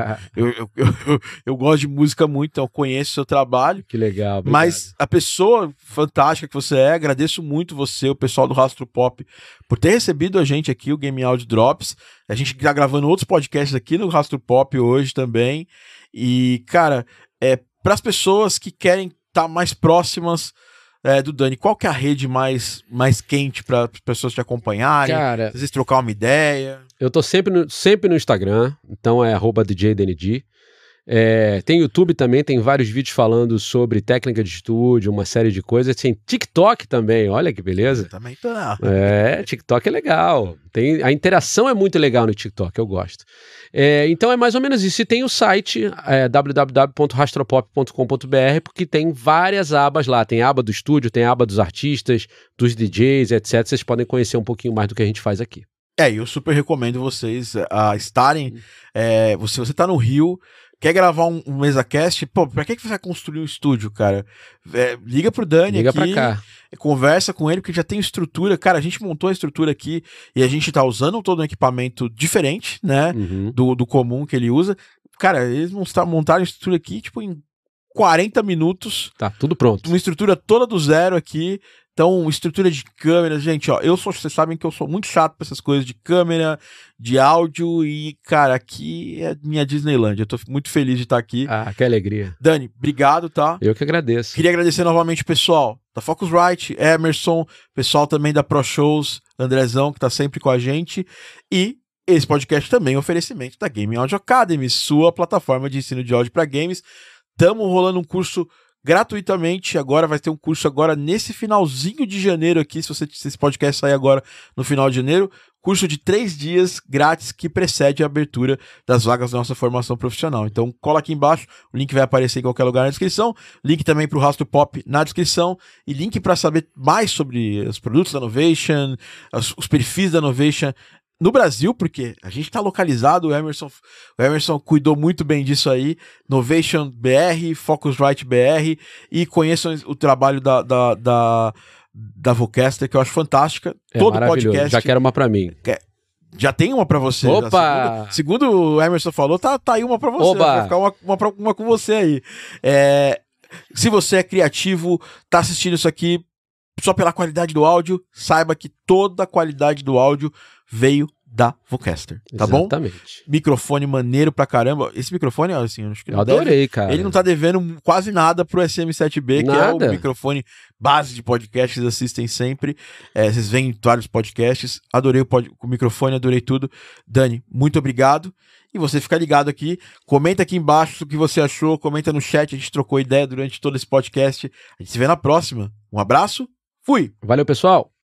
Eu gosto de música muito, então eu conheço o seu trabalho. Que legal, obrigado. Mas a pessoa fantástica que você agradeço muito você, o pessoal do Rastro Pop, por ter recebido a gente aqui, o Game Audio Drops. A gente tá gravando outros podcasts aqui no Rastro Pop hoje também. E, cara, para as pessoas que querem estar mais próximas do Dani, qual que é a rede mais quente para as pessoas te acompanharem? Cara, às vezes trocar uma ideia. Eu tô sempre no Instagram, então é @DJDND. Tem YouTube também, tem vários vídeos falando sobre técnica de estúdio, uma série de coisas. Tem TikTok também, olha que beleza. Eu também tô lá. TikTok é legal. A interação é muito legal no TikTok, eu gosto. Então é mais ou menos isso. E tem o site www.rastropop.com.br, porque tem várias abas lá. Tem a aba do estúdio, tem a aba dos artistas, dos DJs, etc. Vocês podem conhecer um pouquinho mais do que a gente faz aqui. Eu super recomendo vocês a estarem. Se você tá no Rio, quer gravar um MesaCast, pra que você vai construir um estúdio, cara? Liga pro Dani aqui, pra cá. Conversa com ele, porque já tem estrutura. Cara, a gente montou a estrutura aqui e a gente tá usando todo um equipamento diferente, né? Uhum. Do comum que ele usa. Cara, eles montaram a estrutura aqui, tipo, em 40 minutos. Tá tudo pronto. Uma estrutura toda do zero aqui. Então, estrutura de câmera, gente, ó, vocês sabem que eu sou muito chato pra essas coisas de câmera, de áudio e, cara, aqui é minha Disneyland. Eu tô muito feliz de estar aqui. Ah, que alegria. Dani, obrigado, tá? Eu que agradeço. Queria agradecer novamente o pessoal da Focusrite, Emerson, pessoal também da Pro Shows, Andrezão, que tá sempre com a gente, e esse podcast também é um oferecimento da Game Audio Academy, sua plataforma de ensino de áudio para games. Tamo rolando um curso gratuitamente, agora vai ter um curso agora nesse finalzinho de janeiro aqui, se esse podcast sair agora no final de janeiro, curso de 3 dias grátis que precede a abertura das vagas da nossa formação profissional. Então cola aqui embaixo, o link vai aparecer em qualquer lugar na descrição, link também para o Rastro Pop na descrição e link para saber mais sobre os produtos da Novation, os perfis da Novation no Brasil, porque a gente tá localizado, o Emerson cuidou muito bem disso aí, Novation BR, Focusrite BR, e conheçam o trabalho da Vocaster, que eu acho fantástica. Todo podcast. Já quero uma pra mim. Já tem uma pra você. Opa! Segundo o Emerson falou, tá aí uma pra você. Oba! Vai ficar uma com você aí. Se você é criativo, tá assistindo isso aqui só pela qualidade do áudio, saiba que toda a qualidade do áudio veio da Vocaster, tá bom? Exatamente. Microfone maneiro pra caramba. Esse microfone, assim, eu acho que eu adorei, cara. Ele não tá devendo quase nada pro SM7B, que é o microfone base de podcasts, vocês assistem sempre. Vocês veem vários podcasts. Adorei o microfone, adorei tudo. Dani, muito obrigado. E você fica ligado aqui, comenta aqui embaixo o que você achou, comenta no chat, a gente trocou ideia durante todo esse podcast. A gente se vê na próxima. Um abraço, fui! Valeu, pessoal!